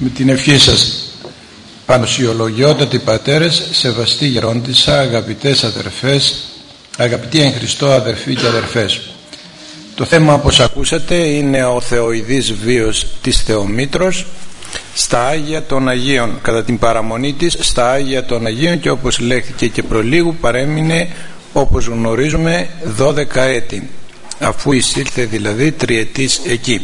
Με την ευχή σας, πανουσιολογιότατοι πατέρες, σεβαστοί γερόντισσα, αγαπητές αδερφές, αγαπητοί εν Χριστώ αδερφοί και αδερφές. Το θέμα, όπως ακούσατε, είναι ο θεοειδής βίος της Θεομήτρος στα Άγια των Αγίων, κατά την παραμονή της στα Άγια των Αγίων, και όπως λέχθηκε και προλίγου παρέμεινε, όπως γνωρίζουμε, 12 έτη, αφού εισήλθε δηλαδή τριετής εκεί.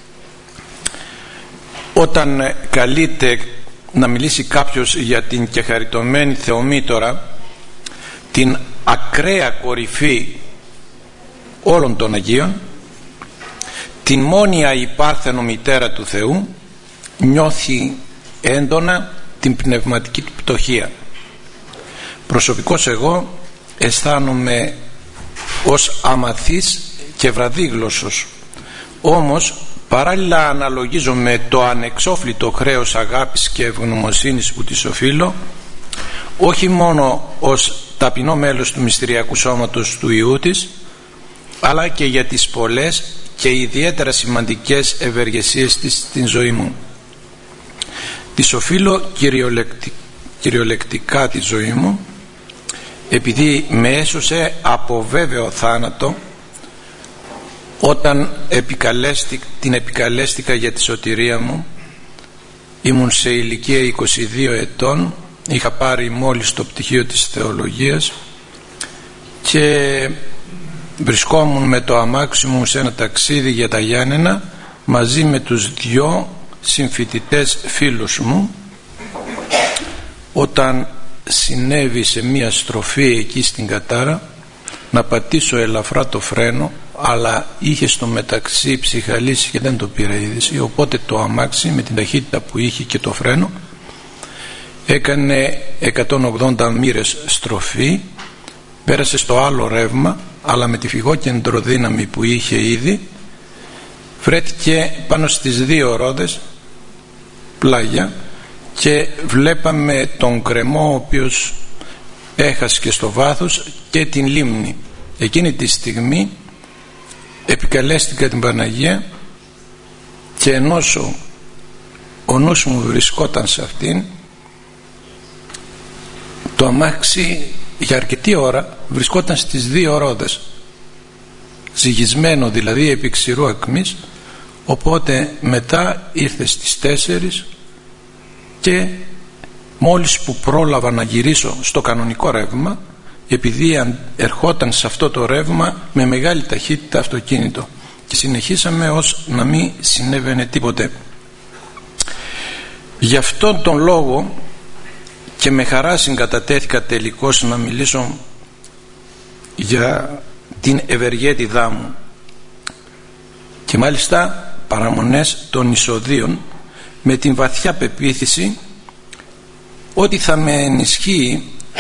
Όταν καλείται να μιλήσει κάποιος για την κεχαριτωμένη Θεομήτωρα, την ακραία κορυφή όλων των Αγίων, την μόνια υπάρθενο μητέρα του Θεού, νιώθει έντονα την πνευματική του πτωχία. Προσωπικώς εγώ αισθάνομαι ως αμαθής και βραδίγλωσσος, όμως παράλληλα αναλογίζομαι το ανεξόφλητο χρέος αγάπης και ευγνωμοσύνης που της οφείλω, όχι μόνο ως ταπεινό μέλος του μυστηριακού σώματος του Υιού της, αλλά και για τις πολλές και ιδιαίτερα σημαντικές ευεργεσίες της στην ζωή μου. Της οφείλω κυριολεκτικά τη ζωή μου, επειδή με έσωσε από βέβαιο θάνατο όταν την επικαλέστηκα για τη σωτηρία μου. Ήμουν σε ηλικία 22 ετών, είχα πάρει μόλις το πτυχίο της θεολογίας και βρισκόμουν με το αμάξι μου σε ένα ταξίδι για τα Γιάννενα μαζί με τους δυο συμφοιτητές φίλους μου, όταν συνέβη σε μία στροφή εκεί στην Κατάρα να πατήσω ελαφρά το φρένο, αλλά είχε στο μεταξύ ψυχαλίσει και δεν το πήρα είδηση, οπότε το αμάξι με την ταχύτητα που είχε και το φρένο έκανε 180 μοίρες στροφή, πέρασε στο άλλο ρεύμα, αλλά με τη φυγόκεντρο δύναμη που είχε ήδη βρέθηκε πάνω στις δύο ρόδες πλάγια και βλέπαμε τον κρεμό ο οποίος έχασε και στο βάθος και την λίμνη. Εκείνη τη στιγμή επικαλέστηκα την Παναγία και ενώ ο νους μου βρισκόταν σε αυτήν, το αμάξι για αρκετή ώρα βρισκόταν στις δύο ρόδες, ζυγισμένο δηλαδή επί ξηρού ακμής. Οπότε μετά ήρθε στις 4 και μόλις που πρόλαβα να γυρίσω στο κανονικό ρεύμα, επειδή ερχόταν σε αυτό το ρεύμα με μεγάλη ταχύτητα αυτοκίνητο, και συνεχίσαμε ως να μην συνέβαινε τίποτε. Γι' αυτόν τον λόγο και με χαρά συγκατατέθηκα τελικώς να μιλήσω για την ευεργέτιδά μου, και μάλιστα παραμονές των εισοδείων, με την βαθιά πεποίθηση ότι θα με ενισχύει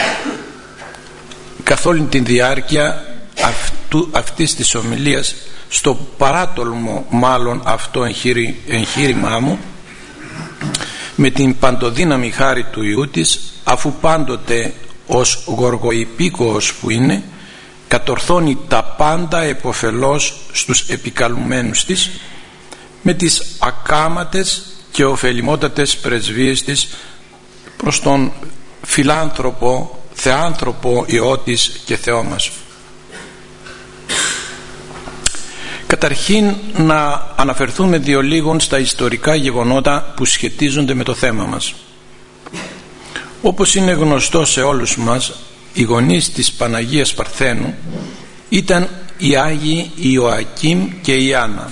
καθ' όλη την διάρκεια αυτής της ομιλίας στο παράτολμο μάλλον αυτό εγχείρημά μου, με την παντοδύναμη χάρη του Υιού της, αφού πάντοτε ως γοργοϊπίκοος που είναι κατορθώνει τα πάντα επωφελώς στους επικαλουμένους της, με τις ακάματες και ωφελημότατες πρεσβείες της προς τον φιλάνθρωπο, θεάνθρωπο Υιό της και Θεό μας. Καταρχήν να αναφερθούμε δύο λίγων στα ιστορικά γεγονότα που σχετίζονται με το θέμα μας. Όπως είναι γνωστό σε όλους μας, οι γονείς της Παναγίας Παρθένου ήταν οι Άγιοι Ιωακήμ και η Άννα.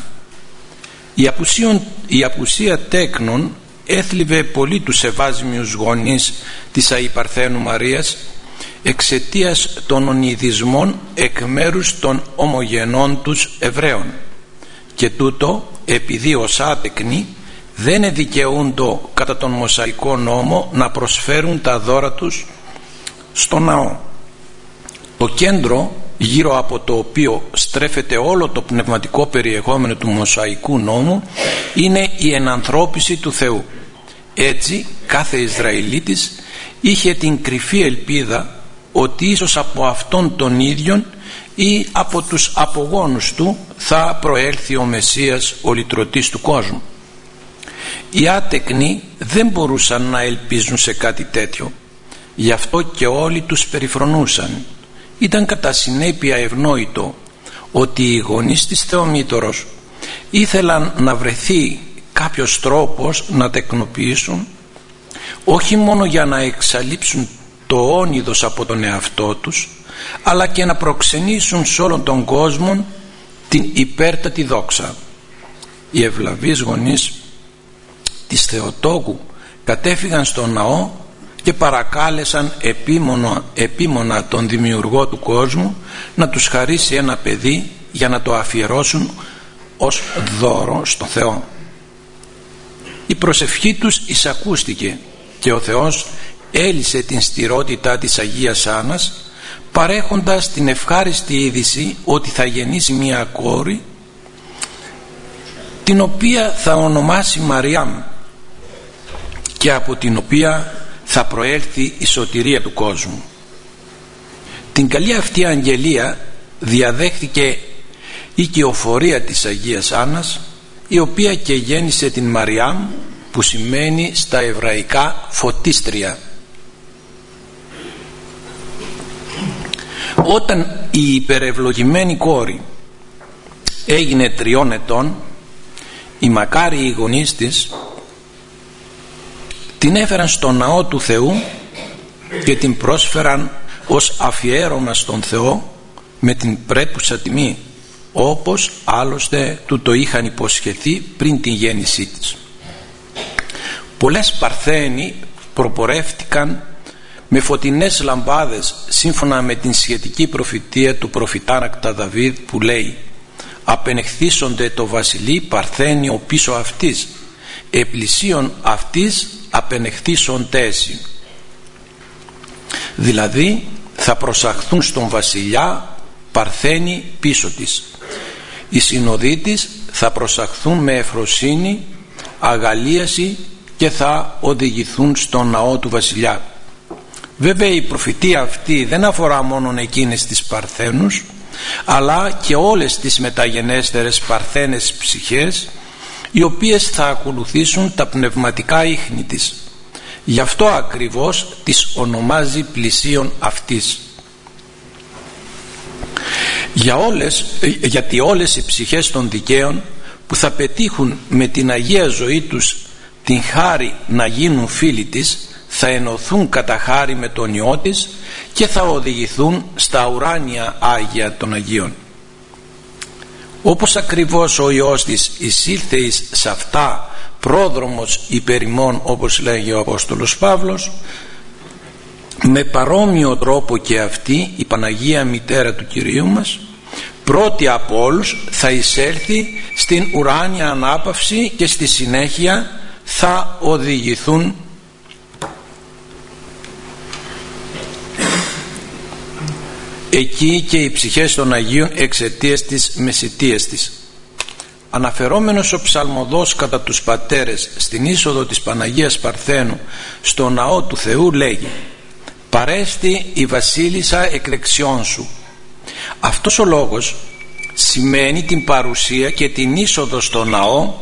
Η απουσία τέκνων έθλιβε πολύ τους ευάσμιους γονείς της Αϊ Παρθένου Μαρίας εξαιτίας των ονειδισμών εκ μέρους των ομογενών τους Εβραίων, και τούτο επειδή ως άτεκνοι δεν εδικαιούντο κατά τον Μωσαϊκό νόμο να προσφέρουν τα δώρα τους στο ναό. Το κέντρο γύρω από το οποίο στρέφεται όλο το πνευματικό περιεχόμενο του Μωσαϊκού νόμου είναι η ενανθρώπιση του Θεού. Έτσι κάθε Ισραηλίτης είχε την κρυφή ελπίδα ότι ίσως από αυτόν τον ίδιον ή από τους απογόνους του θα προέλθει ο Μεσσίας, ο λυτρωτής του κόσμου. Οι άτεκνοι δεν μπορούσαν να ελπίζουν σε κάτι τέτοιο, γι' αυτό και όλοι τους περιφρονούσαν. Ήταν κατά συνέπεια ευνόητο ότι οι γονείς της Θεομήτωρος ήθελαν να βρεθεί κάποιος τρόπος να τεκνοποιήσουν, όχι μόνο για να εξαλείψουν το όνειδος από τον εαυτό τους, αλλά και να προξενήσουν σε όλον τον κόσμο την υπέρτατη δόξα. Οι ευλαβείς γονείς της Θεοτόκου κατέφυγαν στον ναό και παρακάλεσαν επίμονα τον δημιουργό του κόσμου να τους χαρίσει ένα παιδί για να το αφιερώσουν ως δώρο στο Θεό. Η προσευχή τους εισακούστηκε και ο Θεός έλυσε την στηρότητα της Αγίας Άννας, παρέχοντας την ευχάριστη είδηση ότι θα γεννήσει μια κόρη, την οποία θα ονομάσει Μαριάμ και από την οποία θα προέλθει η σωτηρία του κόσμου. Την καλή αυτή αγγελία διαδέχθηκε η οικειοφορία της Αγίας Άννας, η οποία και γέννησε την Μαριάμ, που σημαίνει στα εβραϊκά φωτίστρια. Όταν η υπερευλογημένη κόρη έγινε 3 ετών, οι μακάριοι γονείς της την έφεραν στο ναό του Θεού και την πρόσφεραν ως αφιέρωμα στον Θεό με την πρέπουσα τιμή, όπως άλλωστε του το είχαν υποσχεθεί πριν την γέννησή της. Πολλές παρθένοι προπορεύτηκαν με φωτεινές λαμπάδες, σύμφωνα με την σχετική προφητεία του προφητάρακτα Δαβίδ, που λέει: «Απενεχθήσονται το βασιλεί παρθένιο πίσω αυτής, επλησίων αυτής απενεχθήσοντέσι». Δηλαδή θα προσαχθούν στον βασιλιά παρθένοι πίσω της. Οι συνοδοί της θα προσαχθούν με ευφροσύνη, αγαλίαση και θα οδηγηθούν στον ναό του βασιλιά. Βέβαια η προφητεία αυτή δεν αφορά μόνο εκείνες τις παρθένους, αλλά και όλες τις μεταγενέστερες παρθένες ψυχές, οι οποίες θα ακολουθήσουν τα πνευματικά ίχνη της. Γι' αυτό ακριβώς τις ονομάζει πλησίον αυτής. Γιατί όλες οι ψυχές των δικαίων που θα πετύχουν με την Αγία ζωή τους την χάρη να γίνουν φίλοι της, θα ενωθούν κατά χάρη με τον Υιό της και θα οδηγηθούν στα ουράνια Άγια των Αγίων. Όπως ακριβώς ο Υιός της εισήλθε εις σε αυτά πρόδρομος υπερημών, όπως λέγει ο Απόστολος Παύλος, με παρόμοιο τρόπο και αυτή η Παναγία Μητέρα του Κυρίου μας, πρώτη από όλους θα εισέλθει στην ουράνια ανάπαυση και στη συνέχεια θα οδηγηθούν εκεί και οι ψυχές των Αγίων εξαιτίας της μεσιτείας της. Αναφερόμενος ο ψαλμοδός κατά τους πατέρες στην είσοδο της Παναγίας Παρθένου στο ναό του Θεού λέγει: «Παρέστη η βασίλισσα εκ δεξιών σου». Αυτός ο λόγος σημαίνει την παρουσία και την είσοδο στο ναό,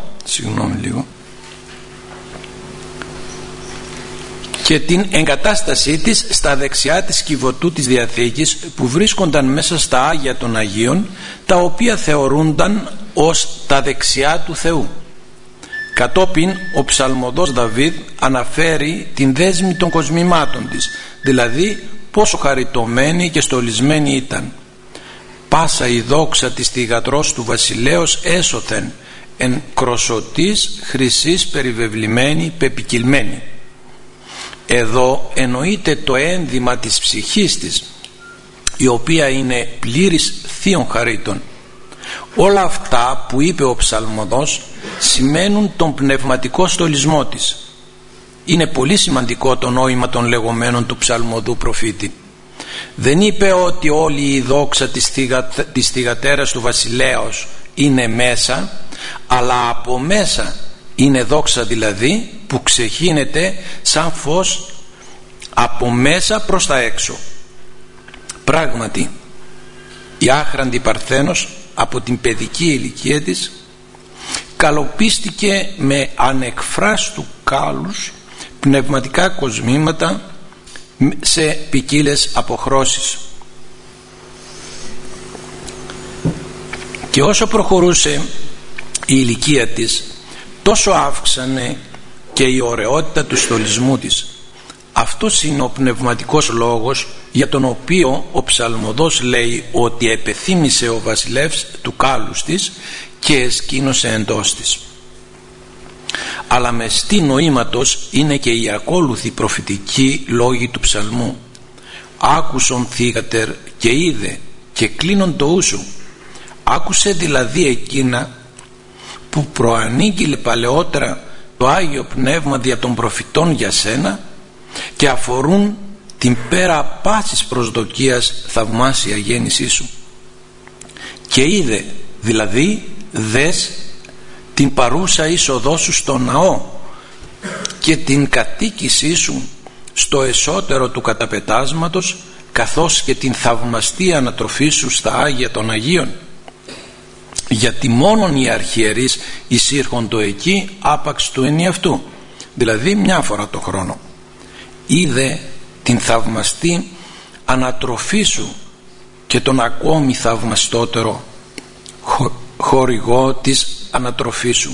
και την εγκατάστασή της στα δεξιά της κυβωτού της Διαθήκης, που βρίσκονταν μέσα στα Άγια των Αγίων, τα οποία θεωρούνταν ως τα δεξιά του Θεού. Κατόπιν ο ψαλμοδός Δαβίδ αναφέρει την δέσμη των κοσμημάτων της, δηλαδή πόσο χαριτωμένη και στολισμένη ήταν. «Πάσα η δόξα της θυγατρός του βασιλέως έσωθεν, εν κροσωτής χρυσής περιβεβλημένη πεπικυλμένη». Εδώ εννοείται το ένδυμα της ψυχής της, η οποία είναι πλήρης θείων χαρίτων. Όλα αυτά που είπε ο ψαλμοδός σημαίνουν τον πνευματικό στολισμό της. Είναι πολύ σημαντικό το νόημα των λεγόμενων του ψαλμοδού προφήτη. Δεν είπε ότι όλη η δόξα της θυγατέρας του βασιλέως είναι μέσα, αλλά από μέσα είναι δόξα, δηλαδή που ξεχύνεται σαν φως από μέσα προς τα έξω. Πράγματι η άχραντη Παρθένος από την παιδική ηλικία της καλοπίστηκε με ανεκφράστου κάλους πνευματικά κοσμήματα σε ποικίλες αποχρώσεις. Και όσο προχωρούσε η ηλικία της, τόσο αύξανε και η ωραιότητα του στολισμού της. Αυτός είναι ο πνευματικός λόγος για τον οποίο ο ψαλμοδός λέει ότι επεθύμησε ο βασιλεύς του κάλους της και εσκήνωσε εντός της. Αλλά μεστή νοήματος είναι και οι ακόλουθοι προφητικοί λόγοι του ψαλμού. Άκουσον θύγατερ και είδε και κλείνον το ούσου. Άκουσε δηλαδή εκείνα που προανήγγειλε παλαιότερα το Άγιο Πνεύμα δια των προφητών για σένα και αφορούν την πέρα πάσης προσδοκίας θαυμάσια γέννησή σου. Και είδε, δηλαδή δες την παρούσα είσοδό σου στο ναό και την κατοίκησή σου στο εσώτερο του καταπετάσματος, καθώς και την θαυμαστή ανατροφή σου στα Άγια των Αγίων, γιατί μόνον οι αρχιερείς εισήρχοντο εκεί άπαξ του ενιαυτού, δηλαδή μια φορά το χρόνο. Είδε την θαυμαστή ανατροφή σου και τον ακόμη θαυμαστότερο χορηγό της ανατροφής σου.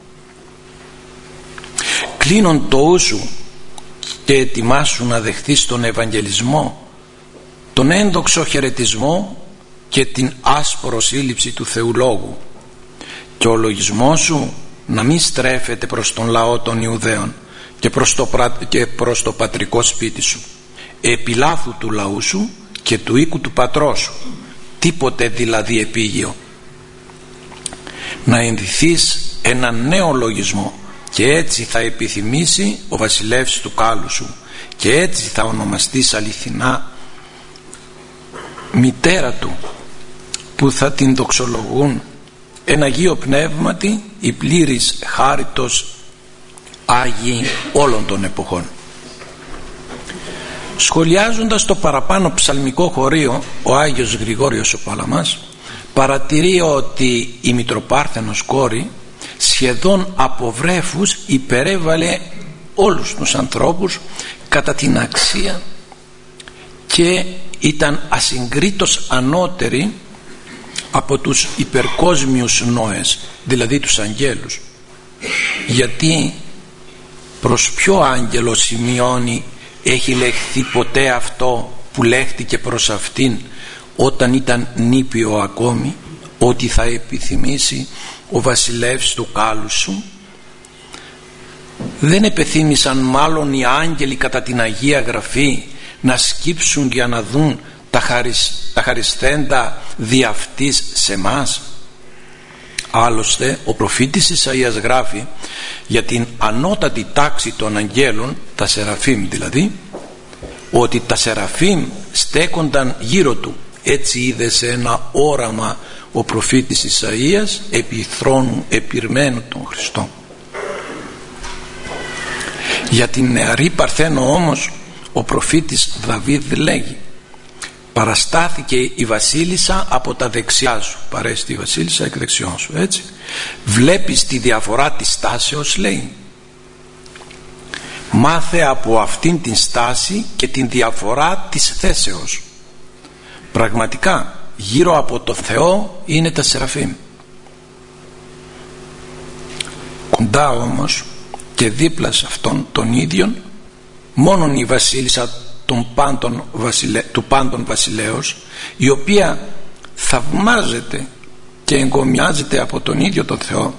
Κλείνον το ούσου και ετοιμάσου να δεχθείς τον Ευαγγελισμό, τον ένδοξο χαιρετισμό και την άσπρο σύλληψη του Θεού Λόγου, και ο λογισμός σου να μην στρέφεται προς τον λαό των Ιουδαίων και προς το πατρικό σπίτι σου, επί λάθου του λαού σου και του οίκου του πατρός σου, τίποτε δηλαδή επίγειο. Να ενδυθείς έναν νέο λογισμό, και έτσι θα επιθυμήσει ο βασιλεύς του κάλου σου, και έτσι θα ονομαστείς αληθινά μητέρα του, που θα την δοξολογούν εν Αγίο Πνεύματι η πλήρης χάριτος Άγιοι όλων των εποχών. Σχολιάζοντας το παραπάνω ψαλμικό χωρίο, ο Άγιος Γρηγόριος ο Παλαμάς παρατηρεί ότι η Μητροπάρθενος κόρη σχεδόν από βρέφους υπερέβαλε όλους τους ανθρώπους κατά την αξία και ήταν ασυγκρίτως ανώτερη από τους υπερκόσμιους νόες, δηλαδή τους αγγέλους. Γιατί προς ποιο άγγελο σημειώνει έχει λεχθεί ποτέ αυτό που λέχτηκε προς αυτήν όταν ήταν νήπιο ακόμη, ότι θα επιθυμήσει ο βασιλεύς του κάλου σου? Δεν επεθύμησαν μάλλον οι άγγελοι κατά την Αγία Γραφή να σκύψουν για να δουν τα χαρισθέντα δι' αυτής σε μας? Άλλωστε ο προφήτης Ισαΐας γράφει για την ανώτατη τάξη των αγγέλων, τα Σεραφείμ δηλαδή, ότι τα Σεραφείμ στέκονταν γύρω του. Έτσι είδε σε ένα όραμα ο προφήτης Ισαΐας επί θρόνου επειρμένου τον Χριστό. Για την νεαρή Παρθένο όμως ο προφήτης Δαβίδ λέγει: παραστάθηκε η βασίλισσα από τα δεξιά σου, παρέστη η βασίλισσα εκ δεξιών σου. Έτσι βλέπεις τη διαφορά της στάσεως, λέει. Μάθε από αυτήν την στάση και την διαφορά της θέσεως. Πραγματικά γύρω από το Θεό είναι τα Σεραφείμ. Κοντά όμως και δίπλα σε αυτόν τον ίδιον μόνον η βασίλισσα του πάντων βασιλέως, η οποία θαυμάζεται και εγκομιάζεται από τον ίδιο τον Θεό,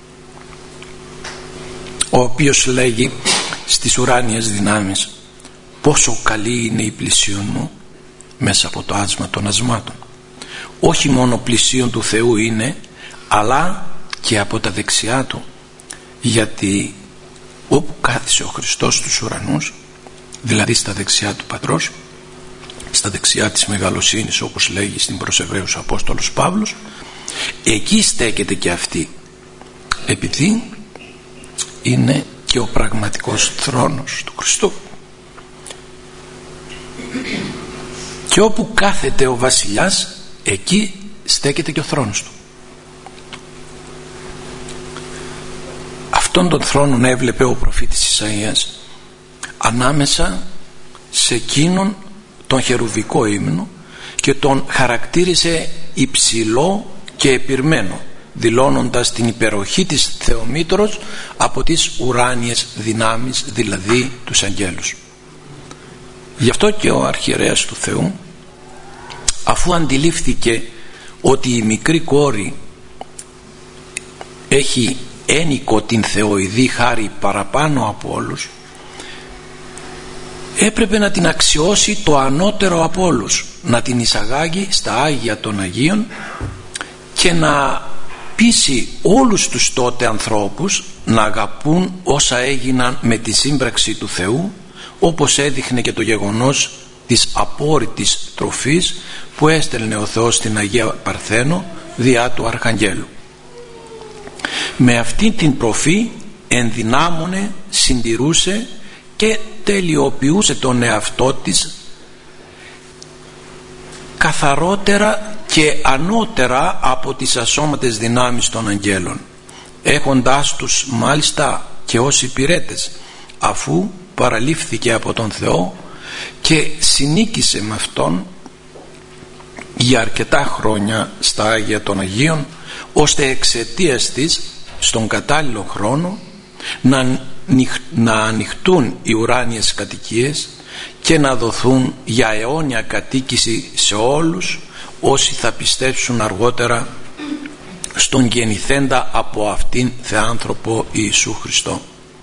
ο οποίος λέγει στις ουράνιες δυνάμεις: πόσο καλή είναι η πλησίον μου μέσα από το άσμα των ασμάτων. Όχι μόνο πλησίον του Θεού είναι, αλλά και από τα δεξιά του, γιατί όπου κάθισε ο Χριστός στους ουρανούς, δηλαδή στα δεξιά του Πατρός, στα δεξιά της μεγαλοσύνης, όπως λέγει στην προς Εβραίους ο Απόστολος Παύλος, εκεί στέκεται και αυτή, επειδή είναι και ο πραγματικός θρόνος του Χριστού. Και όπου κάθεται ο βασιλιάς, εκεί στέκεται και ο θρόνος του. Αυτόν τον θρόνο έβλεπε ο προφήτης Ισαΐας ανάμεσα σε εκείνον τον χερουβικό ύμνο και τον χαρακτήριζε υψηλό και επιρμένο, δηλώνοντας την υπεροχή της Θεομήτρος από τις ουράνιες δυνάμεις, δηλαδή τους αγγέλους. Γι' αυτό και ο αρχιερέας του Θεού, αφού αντιλήφθηκε ότι η μικρή κόρη έχει ένικο την θεοειδή χάρη παραπάνω από όλους, έπρεπε να την αξιώσει το ανώτερο από όλους, να την εισαγάγει στα Άγια των Αγίων και να πείσει όλους τους τότε ανθρώπους να αγαπούν όσα έγιναν με τη σύμπραξη του Θεού, όπως έδειχνε και το γεγονός της απόρριτης τροφής που έστελνε ο Θεός στην Αγία Παρθένο διά του Αρχαγγέλου. Με αυτή την προφή ενδυνάμωνε, συντηρούσε και τελειοποιούσε τον εαυτό της καθαρότερα και ανώτερα από τις ασώματες δυνάμεις των αγγέλων, έχοντάς τους μάλιστα και ως υπηρέτες, αφού παραλήφθηκε από τον Θεό και συνήκησε με Αυτόν για αρκετά χρόνια στα Άγια των Αγίων, ώστε εξαιτίας της στον κατάλληλο χρόνο να ανοιχτούν οι ουράνιες κατοικίες και να δοθούν για αιώνια κατοίκηση σε όλους όσοι θα πιστέψουν αργότερα στον γεννηθέντα από αυτήν Θεάνθρωπο Ιησού Χριστό.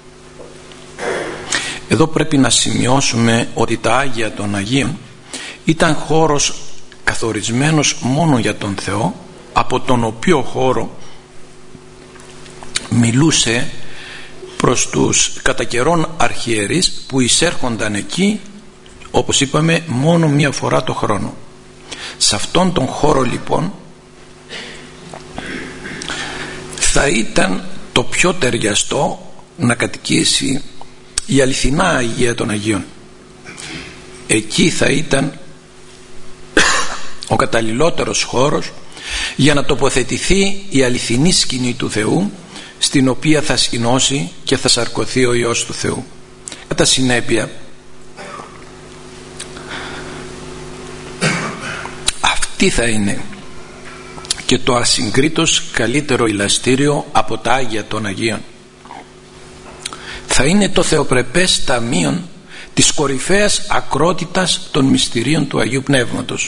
Εδώ πρέπει να σημειώσουμε ότι τα Άγια των Αγίων ήταν χώρος καθορισμένος μόνο για τον Θεό, από τον οποίο χώρο μιλούσε προς τους κατά καιρόν αρχιερείς που εισέρχονταν εκεί, όπως είπαμε, μόνο μία φορά το χρόνο. Σε αυτόν τον χώρο λοιπόν θα ήταν το πιο ταιριαστό να κατοικήσει η αληθινά Αγία των Αγίων. Εκεί θα ήταν ο καταλληλότερος χώρος για να τοποθετηθεί η αληθινή σκηνή του Θεού, στην οποία θα σκηνώσει και θα σαρκωθεί ο Υιός του Θεού. Κατά συνέπεια, αυτή θα είναι και το ασυγκρίτως καλύτερο ηλαστήριο από τα Άγια των Αγίων. Θα είναι το θεοπρεπές ταμείον της κορυφαίας ακρότητας των μυστηρίων του Αγίου Πνεύματος.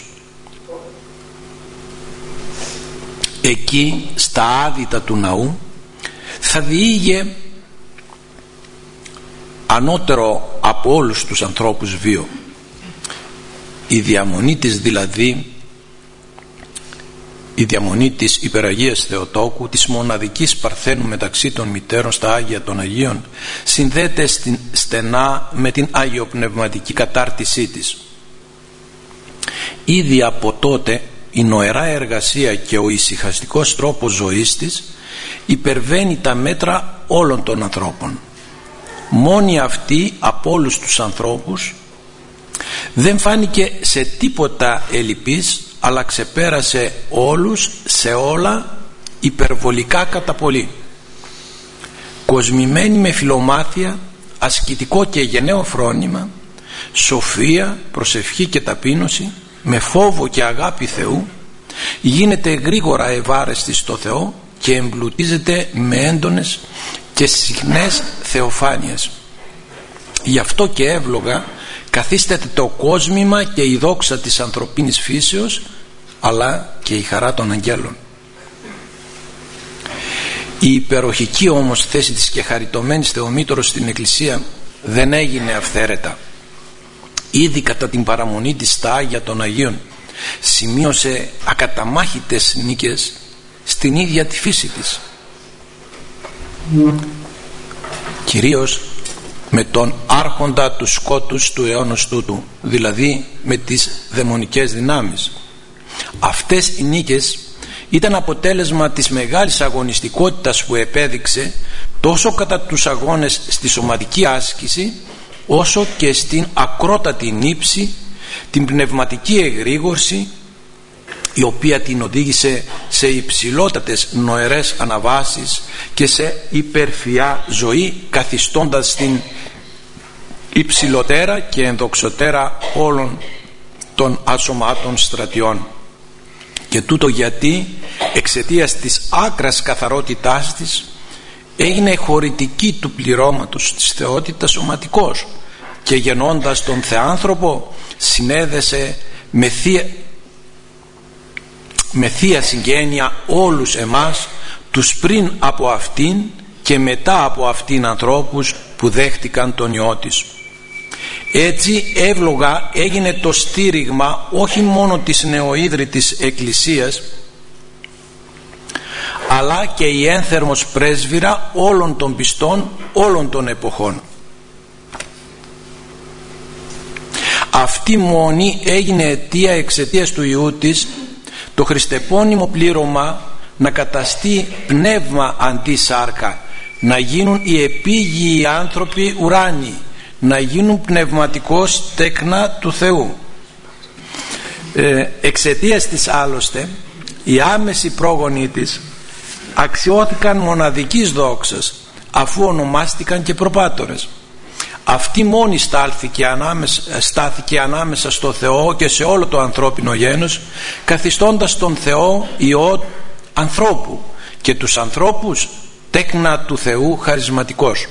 Εκεί στα άδυτα του ναού θα διήγε ανώτερο από όλους τους ανθρώπους βίο. Η διαμονή της δηλαδή, η διαμονή της Υπεραγίας Θεοτόκου, της μοναδικής Παρθένου μεταξύ των μητέρων στα Άγια των Αγίων, συνδέεται στενά με την αγιοπνευματική κατάρτισή της. Ήδη από τότε η νοερά εργασία και ο ησυχαστικός τρόπος ζωής της υπερβαίνει τα μέτρα όλων των ανθρώπων. Μόνη αυτή από όλους τους ανθρώπους δεν φάνηκε σε τίποτα ελλειπής, αλλά ξεπέρασε όλους σε όλα υπερβολικά κατά πολύ. Κοσμημένη με φιλομάθεια, ασκητικό και γενναίο φρόνημα, σοφία, προσευχή και ταπείνωση, με φόβο και αγάπη Θεού, γίνεται γρήγορα ευάρεστη στο Θεό και εμπλουτίζεται με έντονες και συχνές θεοφάνειες. Γι' αυτό και εύλογα καθίσταται το κόσμημα και η δόξα της ανθρωπίνης φύσεως, αλλά και η χαρά των αγγέλων. Η υπεροχική όμως θέση της και χαριτωμένης Θεομήτωρος στην Εκκλησία δεν έγινε αυθαίρετα. Ήδη κατά την παραμονή της στα Άγια των Αγίων σημείωσε ακαταμάχητες νίκες στην ίδια τη φύση της, κυρίως με τον άρχοντα του σκότους του αιώνος τούτου, δηλαδή με τις δαιμονικές δυνάμεις. Αυτές οι νίκες ήταν αποτέλεσμα της μεγάλης αγωνιστικότητας που επέδειξε τόσο κατά τους αγώνες στη σωματική άσκηση, όσο και στην ακρότατη νύψη, την πνευματική εγρήγορση, η οποία την οδήγησε σε υψηλότατες νοερές αναβάσεις και σε υπερφυά ζωή, καθιστώντας την υψηλότερα και ενδοξωτέρα όλων των ασωμάτων στρατιών. Και τούτο γιατί εξαιτίας της άκρας καθαρότητάς της έγινε χωρητική του πληρώματος της θεότητας σωματικός και γεννώντας τον θεάνθρωπο συνέδεσε με θεία συγγένεια όλους εμάς, τους πριν από αυτήν και μετά από αυτήν ανθρώπους που δέχτηκαν τον Υιό της. Έτσι εύλογα έγινε το στήριγμα όχι μόνο της νεοίδρυτης Εκκλησίας, αλλά και η ένθερμος πρέσβυρα όλων των πιστών όλων των εποχών. Αυτή μόνη έγινε αιτία εξαιτίας του Υιού της το χριστεπώνυμο πλήρωμα να καταστεί πνεύμα αντί σάρκα, να γίνουν οι επίγειοι άνθρωποι ουράνιοι, να γίνουν πνευματικώς τέκνα του Θεού. Εξαιτίας της άλλωστε οι άμεσοι πρόγονοι της αξιώθηκαν μοναδικής δόξας, αφού ονομάστηκαν και προπάτορες. Αυτή μόνη στάθηκε ανάμεσα στο Θεό και σε όλο το ανθρώπινο γένος, καθιστώντας τον Θεό Υιό ανθρώπου και τους ανθρώπους τέκνα του Θεού χαρισματικός.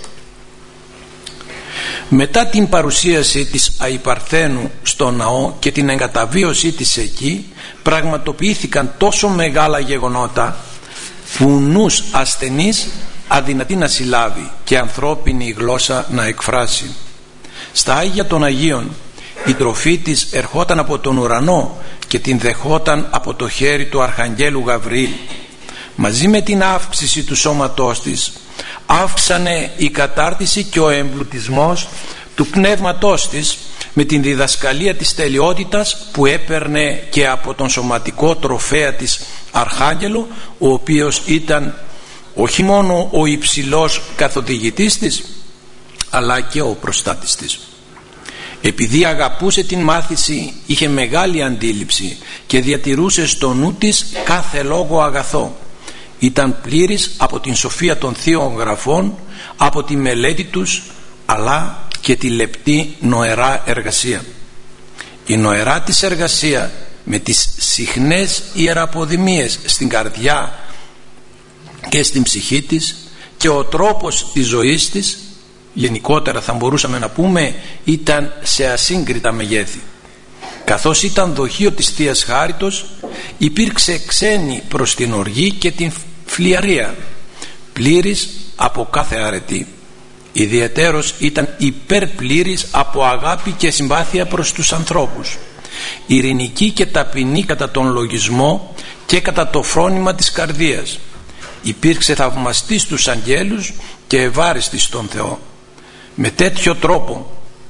Μετά την παρουσίαση της Αϊπαρθένου στο ναό και την εγκαταβίωσή της εκεί, πραγματοποιήθηκαν τόσο μεγάλα γεγονότα που νους ασθενής αδυνατή να συλλάβει και ανθρώπινη γλώσσα να εκφράσει. Στα Άγια των Αγίων η τροφή της ερχόταν από τον ουρανό και την δεχόταν από το χέρι του Αρχαγγέλου Γαβριήλ. Μαζί με την αύξηση του σώματός της αύξανε η κατάρτιση και ο εμπλουτισμός του πνεύματός της με την διδασκαλία της τελειότητας που έπαιρνε και από τον σωματικό τροφέα της Αρχάγγελο, ο οποίος ήταν όχι μόνο ο υψηλός καθοδηγητής της, αλλά και ο προστάτης της. Επειδή αγαπούσε την μάθηση, είχε μεγάλη αντίληψη και διατηρούσε στο νου της κάθε λόγο αγαθό. Ήταν πλήρης από την σοφία των θείων γραφών, από τη μελέτη τους, αλλά και τη λεπτή νοερά εργασία. Η νοερά της εργασία με τις συχνές ιεραποδημίες στην καρδιά και στην ψυχή της και ο τρόπος της ζωής της, γενικότερα θα μπορούσαμε να πούμε, ήταν σε ασύγκριτα μεγέθη. Καθώς ήταν δοχείο της Θείας Χάριτος, υπήρξε ξένη προς την οργή και την φλιαρία, πλήρης από κάθε αρετή. Ιδιαιτέρως ήταν υπερπλήρης από αγάπη και συμπάθεια προς τους ανθρώπους, ειρηνική και ταπεινή κατά τον λογισμό και κατά το φρόνημα της καρδίας. Υπήρξε θαυμαστής στους αγγέλους και ευάριστη στον Θεό. Με τέτοιο τρόπο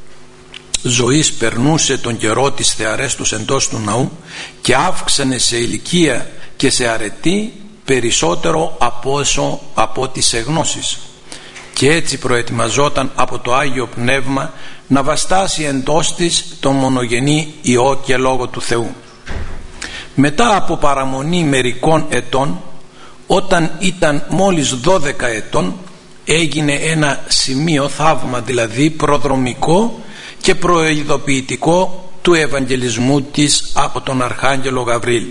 ζωής περνούσε τον καιρό της θεαρές τους εντός του ναού και αύξανε σε ηλικία και σε αρετή περισσότερο από τις εγνώσεις, και έτσι προετοιμαζόταν από το Άγιο Πνεύμα να βαστάσει εντός της τον μονογενή Υιό και Λόγο του Θεού. Μετά από παραμονή μερικών ετών, όταν ήταν μόλις 12 ετών, έγινε ένα σημείο θαύμα, δηλαδή προδρομικό και προειδοποιητικό του Ευαγγελισμού της από τον Αρχάγγελο Γαβριήλ.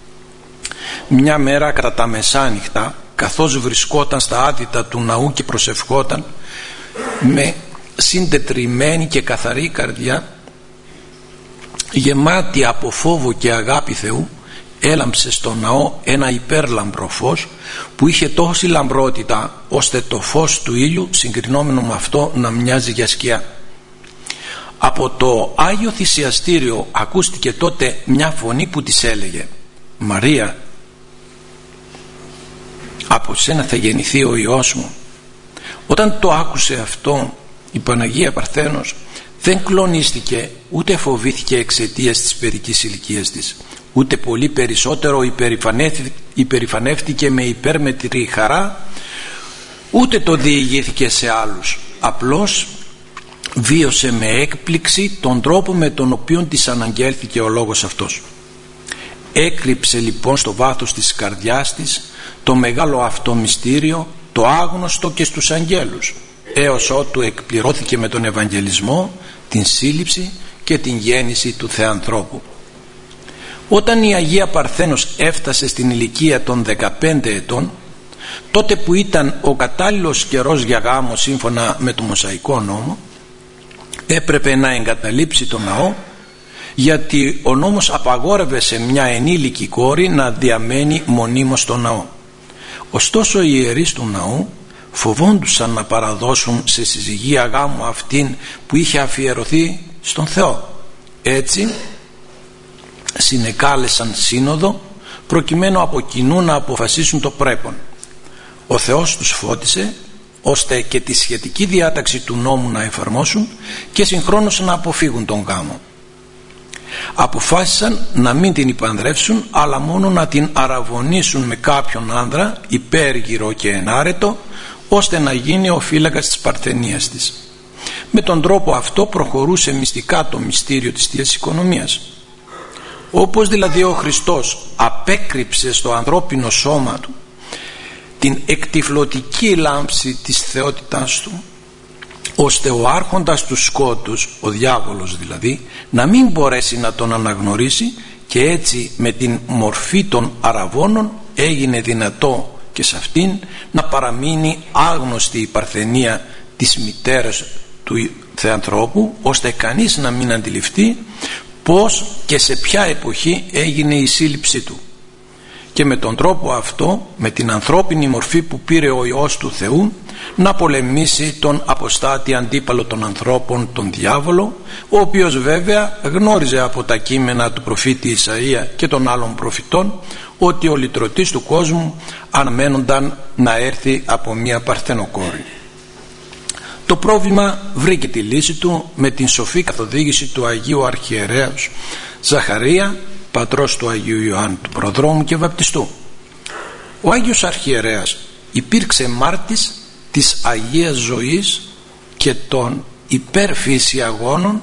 Μια μέρα κατά τα μεσάνυχτα, καθώς βρισκόταν στα άδυτα του ναού και προσευχόταν με συντετριμμένη και καθαρή καρδιά, γεμάτη από φόβο και αγάπη Θεού, έλαμψε στο ναό ένα υπέρλαμπρο φως που είχε τόση λαμπρότητα ώστε το φως του ήλιου συγκρινόμενο με αυτό να μοιάζει για σκιά. Από το Άγιο Θυσιαστήριο ακούστηκε τότε μια φωνή που της έλεγε: «Μαρία, από σένα θα γεννηθεί ο Υιός μου». Όταν το άκουσε αυτό, η Παναγία Παρθένος δεν κλονίστηκε ούτε φοβήθηκε εξαιτίας της παιδικής ηλικίας της, ούτε πολύ περισσότερο υπερηφανεύτηκε με υπέρμετρη χαρά, ούτε το διηγήθηκε σε άλλους. Απλώς βίωσε με έκπληξη τον τρόπο με τον οποίο της αναγγέλθηκε ο λόγος αυτός. Έκρυψε λοιπόν στο βάθος της καρδιάς της το μεγάλο αυτό μυστήριο, το άγνωστο και στους αγγέλους, έως ότου εκπληρώθηκε με τον Ευαγγελισμό, την σύλληψη και την γέννηση του Θεανθρώπου. Όταν η Αγία Παρθένος έφτασε στην ηλικία των 15 ετών, τότε που ήταν ο κατάλληλος καιρός για γάμο σύμφωνα με το Μωσαϊκό νόμο, έπρεπε να εγκαταλείψει τον ναό, γιατί ο νόμος απαγόρευε σε μια ενήλικη κόρη να διαμένει μονίμως στο ναό. Ωστόσο οι ιερείς του ναού φοβόντουσαν να παραδώσουν σε συζυγία γάμου αυτήν που είχε αφιερωθεί στον Θεό. Έτσι συνεκάλεσαν σύνοδο προκειμένου από κοινού να αποφασίσουν το πρέπον. Ο Θεός τους φώτισε ώστε και τη σχετική διάταξη του νόμου να εφαρμόσουν και συγχρόνως να αποφύγουν τον γάμο. Αποφάσισαν να μην την υπανδρεύσουν, αλλά μόνο να την αραβωνήσουν με κάποιον άνδρα υπέργυρο και ενάρετο, ώστε να γίνει ο φύλακας της παρθενίας της. Με τον τρόπο αυτό προχωρούσε μυστικά το μυστήριο της Θείας Οικονομίας. Όπως δηλαδή ο Χριστός απέκρυψε στο ανθρώπινο σώμα του την εκτυφλωτική λάμψη της θεότητάς του, ώστε ο άρχοντας του σκότους, ο διάβολος δηλαδή, να μην μπορέσει να τον αναγνωρίσει, και έτσι με την μορφή των αραβώνων έγινε δυνατό και σε αυτήν να παραμείνει άγνωστη η παρθενία της μητέρας του Θεανθρώπου, ώστε κανείς να μην αντιληφθεί πώς και σε ποια εποχή έγινε η σύλληψή του. Και με τον τρόπο αυτό, με την ανθρώπινη μορφή που πήρε ο Υιός του Θεού, να πολεμήσει τον αποστάτη αντίπαλο των ανθρώπων, τον διάβολο, ο οποίος βέβαια γνώριζε από τα κείμενα του προφήτη Ισαΐα και των άλλων προφητών ότι ο λυτρωτής του κόσμου αναμένονταν να έρθει από μια παρθενοκόρη. Το πρόβλημα βρήκε τη λύση του με την σοφή καθοδήγηση του Αγίου Αρχιερέως Ζαχαρία, πατρός του Αγίου Ιωάννου του Προδρόμου και Βαπτιστού. Ο Άγιος Αρχιερέας υπήρξε μάρτης της Αγίας Ζωής και των υπερφύση αγώνων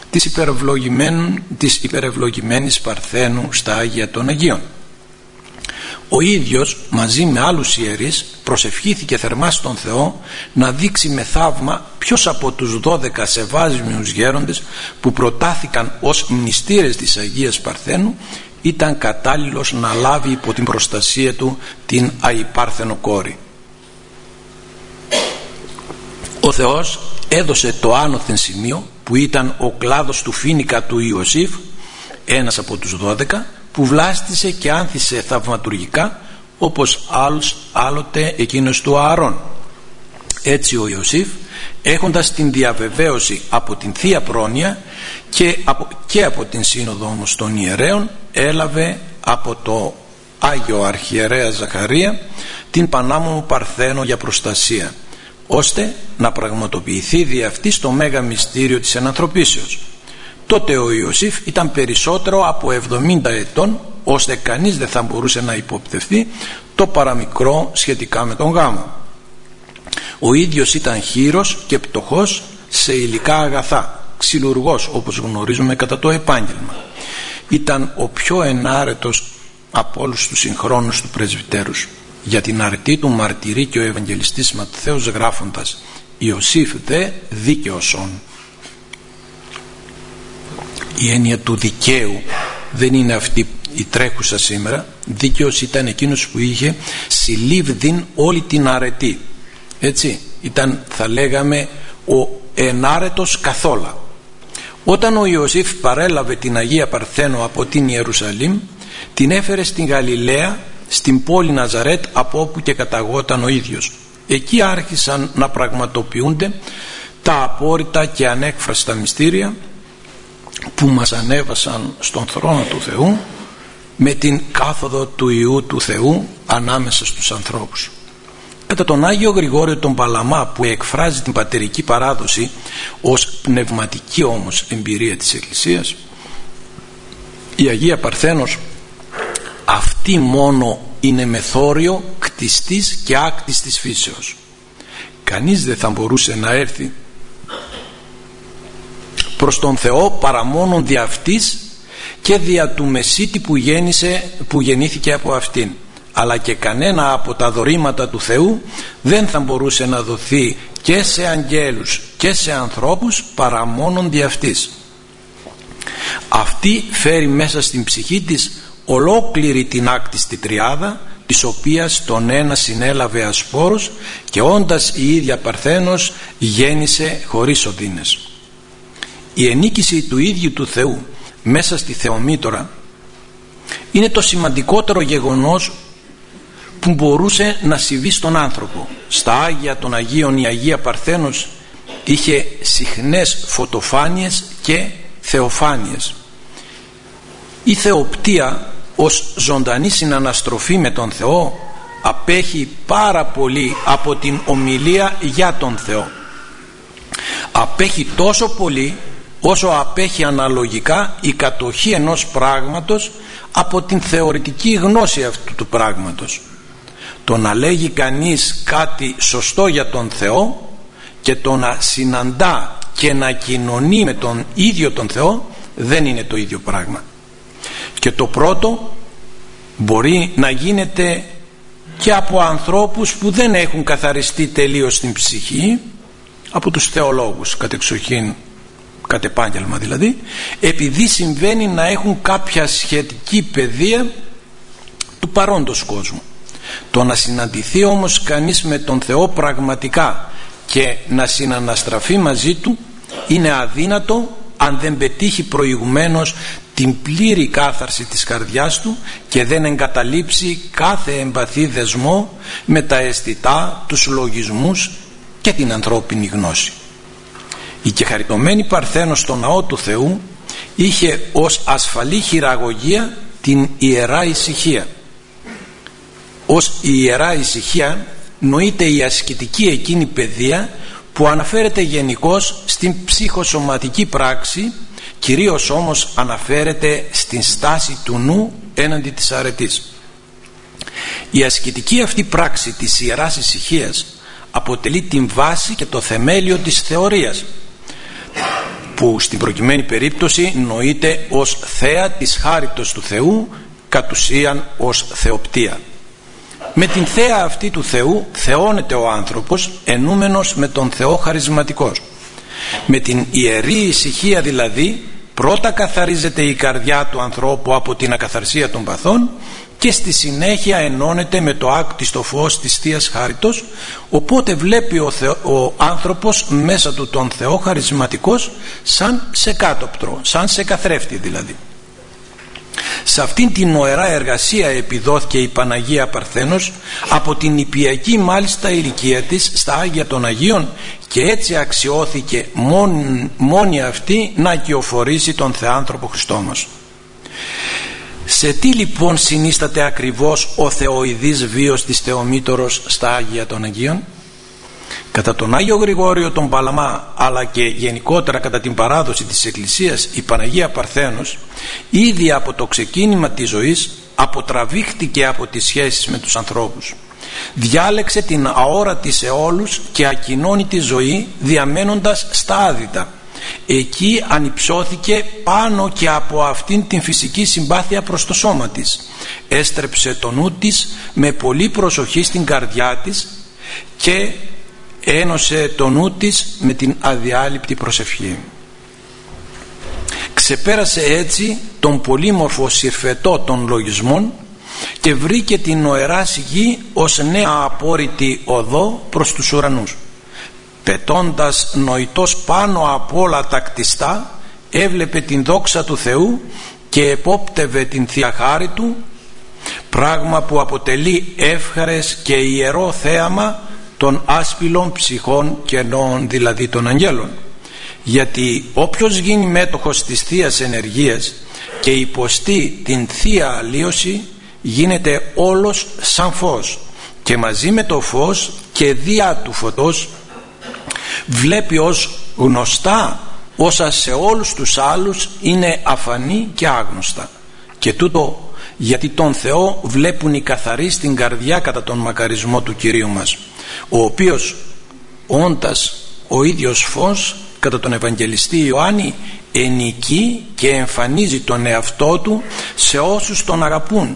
της υπερευλογημένης Παρθένου στα Άγια των Αγίων. Ο ίδιος μαζί με άλλους ιερείς προσευχήθηκε θερμά στον Θεό να δείξει με θαύμα ποιος από τους 12 σεβάσμιους γέροντες που προτάθηκαν ως μνηστήρες της Αγίας Παρθένου ήταν κατάλληλος να λάβει υπό την προστασία του την αϊπάρθενο κόρη. Ο Θεός έδωσε το άνωθεν σημείο που ήταν ο κλάδος του φοίνικα του Ιωσήφ, ένας από τους 12, που βλάστησε και άνθησε θαυματουργικά, όπως άλλοτε εκείνος του Ααρών. Έτσι ο Ιωσήφ, έχοντας την διαβεβαίωση από την Θεία Πρόνοια και από την Σύνοδο όμως των Ιερέων, έλαβε από το Άγιο Αρχιερέα Ζαχαρία την Πανάμωμο Παρθένο για προστασία, ώστε να πραγματοποιηθεί δι' αυτής το μέγα μυστήριο της ενανθρωπίσεως. Τότε ο Ιωσήφ ήταν περισσότερο από 70 ετών, ώστε κανείς δεν θα μπορούσε να υποπτευθεί το παραμικρό σχετικά με τον γάμο. Ο ίδιος ήταν χήρος και πτωχός σε υλικά αγαθά, ξυλουργός όπως γνωρίζουμε κατά το επάγγελμα. Ήταν ο πιο ενάρετος από όλους τους συγχρόνους του πρεσβυτέρους. Για την αρτή του μαρτυρεί και ο Ευαγγελιστής Ματθαίος γράφοντας «Ιωσήφ δε δίκαιος». Η έννοια του δικαίου δεν είναι αυτή η τρέχουσα σήμερα. Δίκαιος ήταν εκείνος που είχε συλλήβδην όλη την αρετή. Έτσι ήταν, θα λέγαμε, ο ενάρετος καθόλα. Όταν ο Ιωσήφ παρέλαβε την Αγία Παρθένο από την Ιερουσαλήμ, την έφερε στην Γαλιλαία, στην πόλη Ναζαρέτ, από όπου και καταγόταν ο ίδιος. Εκεί άρχισαν να πραγματοποιούνται τα απόρριτα και ανέκφραστα μυστήρια που μας ανέβασαν στον θρόνο του Θεού με την κάθοδο του Υιού του Θεού ανάμεσα στους ανθρώπους. Κατά τον Άγιο Γρηγόριο τον Παλαμά, που εκφράζει την πατερική παράδοση ως πνευματική όμως εμπειρία της Εκκλησίας, η Αγία Παρθένος αυτή μόνο είναι μεθόριο κτιστής και άκτιστης φύσεως. Κανείς δεν θα μπορούσε να έρθει προς τον Θεό παρά μόνον δι' αυτής, και δια του Μεσίτη που γεννήθηκε από αυτήν, αλλά και κανένα από τα δωρήματα του Θεού δεν θα μπορούσε να δοθεί και σε αγγέλους και σε ανθρώπους παρά μόνον δι' αυτής. Αυτή φέρει μέσα στην ψυχή της ολόκληρη την άκτιστη τριάδα, της οποίας τον ένα συνέλαβε ασπόρος και όντας η ίδια Παρθένος γέννησε χωρίς οδύνες. Η ενίκηση του ίδιου του Θεού μέσα στη Θεομήτωρα είναι το σημαντικότερο γεγονός που μπορούσε να συμβεί στον άνθρωπο. Στα Άγια των Αγίων η Αγία Παρθένος είχε συχνές φωτοφάνειες και θεοφάνειες. Η θεοπτία ως ζωντανή συναναστροφή με τον Θεό απέχει πάρα πολύ από την ομιλία για τον Θεό. Απέχει τόσο πολύ όσο απέχει αναλογικά η κατοχή ενός πράγματος από την θεωρητική γνώση αυτού του πράγματος. Το να λέγει κανείς κάτι σωστό για τον Θεό και το να συναντά και να κοινωνεί με τον ίδιο τον Θεό δεν είναι το ίδιο πράγμα. Και το πρώτο μπορεί να γίνεται και από ανθρώπους που δεν έχουν καθαριστεί τελείως την ψυχή, από τους θεολόγους κατεξοχήν, κατ' επάγγελμα δηλαδή, επειδή συμβαίνει να έχουν κάποια σχετική παιδεία του παρόντος κόσμου. Το να συναντηθεί όμως κανείς με τον Θεό πραγματικά και να συναναστραφεί μαζί του είναι αδύνατο αν δεν πετύχει προηγουμένως την πλήρη κάθαρση της καρδιάς του και δεν εγκαταλείψει κάθε εμπαθή δεσμό με τα αισθητά, τους λογισμούς και την ανθρώπινη γνώση. Η κεχαριτωμένη Παρθένος στο ναό του Θεού είχε ως ασφαλή χειραγωγία την Ιερά Ησυχία. Ως Ιερά Ησυχία νοείται η ασκητική εκείνη παιδεία που αναφέρεται γενικώς στην ψυχοσωματική πράξη, κυρίως όμως αναφέρεται στην στάση του νου έναντι της αρετής. Η ασκητική αυτή πράξη της Ιεράς Ησυχίας αποτελεί την βάση και το θεμέλιο της θεωρίας, που στην προκειμένη περίπτωση νοείται ως θέα της χάριτος του Θεού, κατ' ουσίαν ως θεοπτία. Με την θέα αυτή του Θεού θεώνεται ο άνθρωπος, ενούμενος με τον Θεό χαρισματικός. Με την Ιερή Ησυχία δηλαδή πρώτα καθαρίζεται η καρδιά του ανθρώπου από την ακαθαρσία των παθών και στη συνέχεια ενώνεται με το άκτιστο φως της Θείας Χάριτος, οπότε βλέπει ο άνθρωπος μέσα του τον Θεό χαρισματικός σαν σε κάτωπτρο, σαν σε καθρέφτη δηλαδή. Σε αυτήν την νοερά εργασία επιδόθηκε η Παναγία Παρθένος από την νηπιακή μάλιστα ηλικία της στα Άγια των Αγίων και έτσι αξιώθηκε μόνη αυτή να κυοφορήσει τον Θεάνθρωπο Χριστό μας. Σε τι λοιπόν συνίσταται ακριβώς ο θεοειδής βίος της Θεομήτωρος στα Άγια των Αγίων? Κατά τον Άγιο Γρηγόριο τον Παλαμά, αλλά και γενικότερα κατά την παράδοση της Εκκλησίας, η Παναγία Παρθένος ήδη από το ξεκίνημα της ζωής αποτραβήχτηκε από τις σχέσεις με τους ανθρώπους. Διάλεξε την αόρατη σε όλους και ακοινώνητη ζωή διαμένοντας στα άδυτα. Εκεί ανυψώθηκε πάνω και από αυτήν την φυσική συμπάθεια προς το σώμα της. Έστρεψε το νου της με πολύ προσοχή στην καρδιά της και ένωσε το νου της με την αδιάλειπτη προσευχή. Ξεπέρασε έτσι τον πολύμορφο συρφετό των λογισμών και βρήκε την νοερά γη ως νέα απόρριτη οδό προς τους ουρανούς. Πετώντας νοητός πάνω από όλα τα κτιστά, έβλεπε την δόξα του Θεού και επόπτευε την Θεία Χάρη του, πράγμα που αποτελεί εύχαρες και ιερό θέαμα των άσπυλων ψυχών και νόων, δηλαδή των αγγέλων. Γιατί όποιος γίνει μέτοχος της Θείας Ενεργείας και υποστεί την Θεία Αλλίωση, γίνεται όλος σαν φως και μαζί με το φως και διά του φωτός βλέπει ως γνωστά όσα σε όλους τους άλλους είναι αφανή και άγνωστα. Και τούτο γιατί τον Θεό βλέπουν οι καθαροί στην καρδιά κατά τον μακαρισμό του Κυρίου μας, ο οποίος όντας ο ίδιος φως κατά τον Ευαγγελιστή Ιωάννη ενικεί και εμφανίζει τον εαυτό του σε όσους τον αγαπούν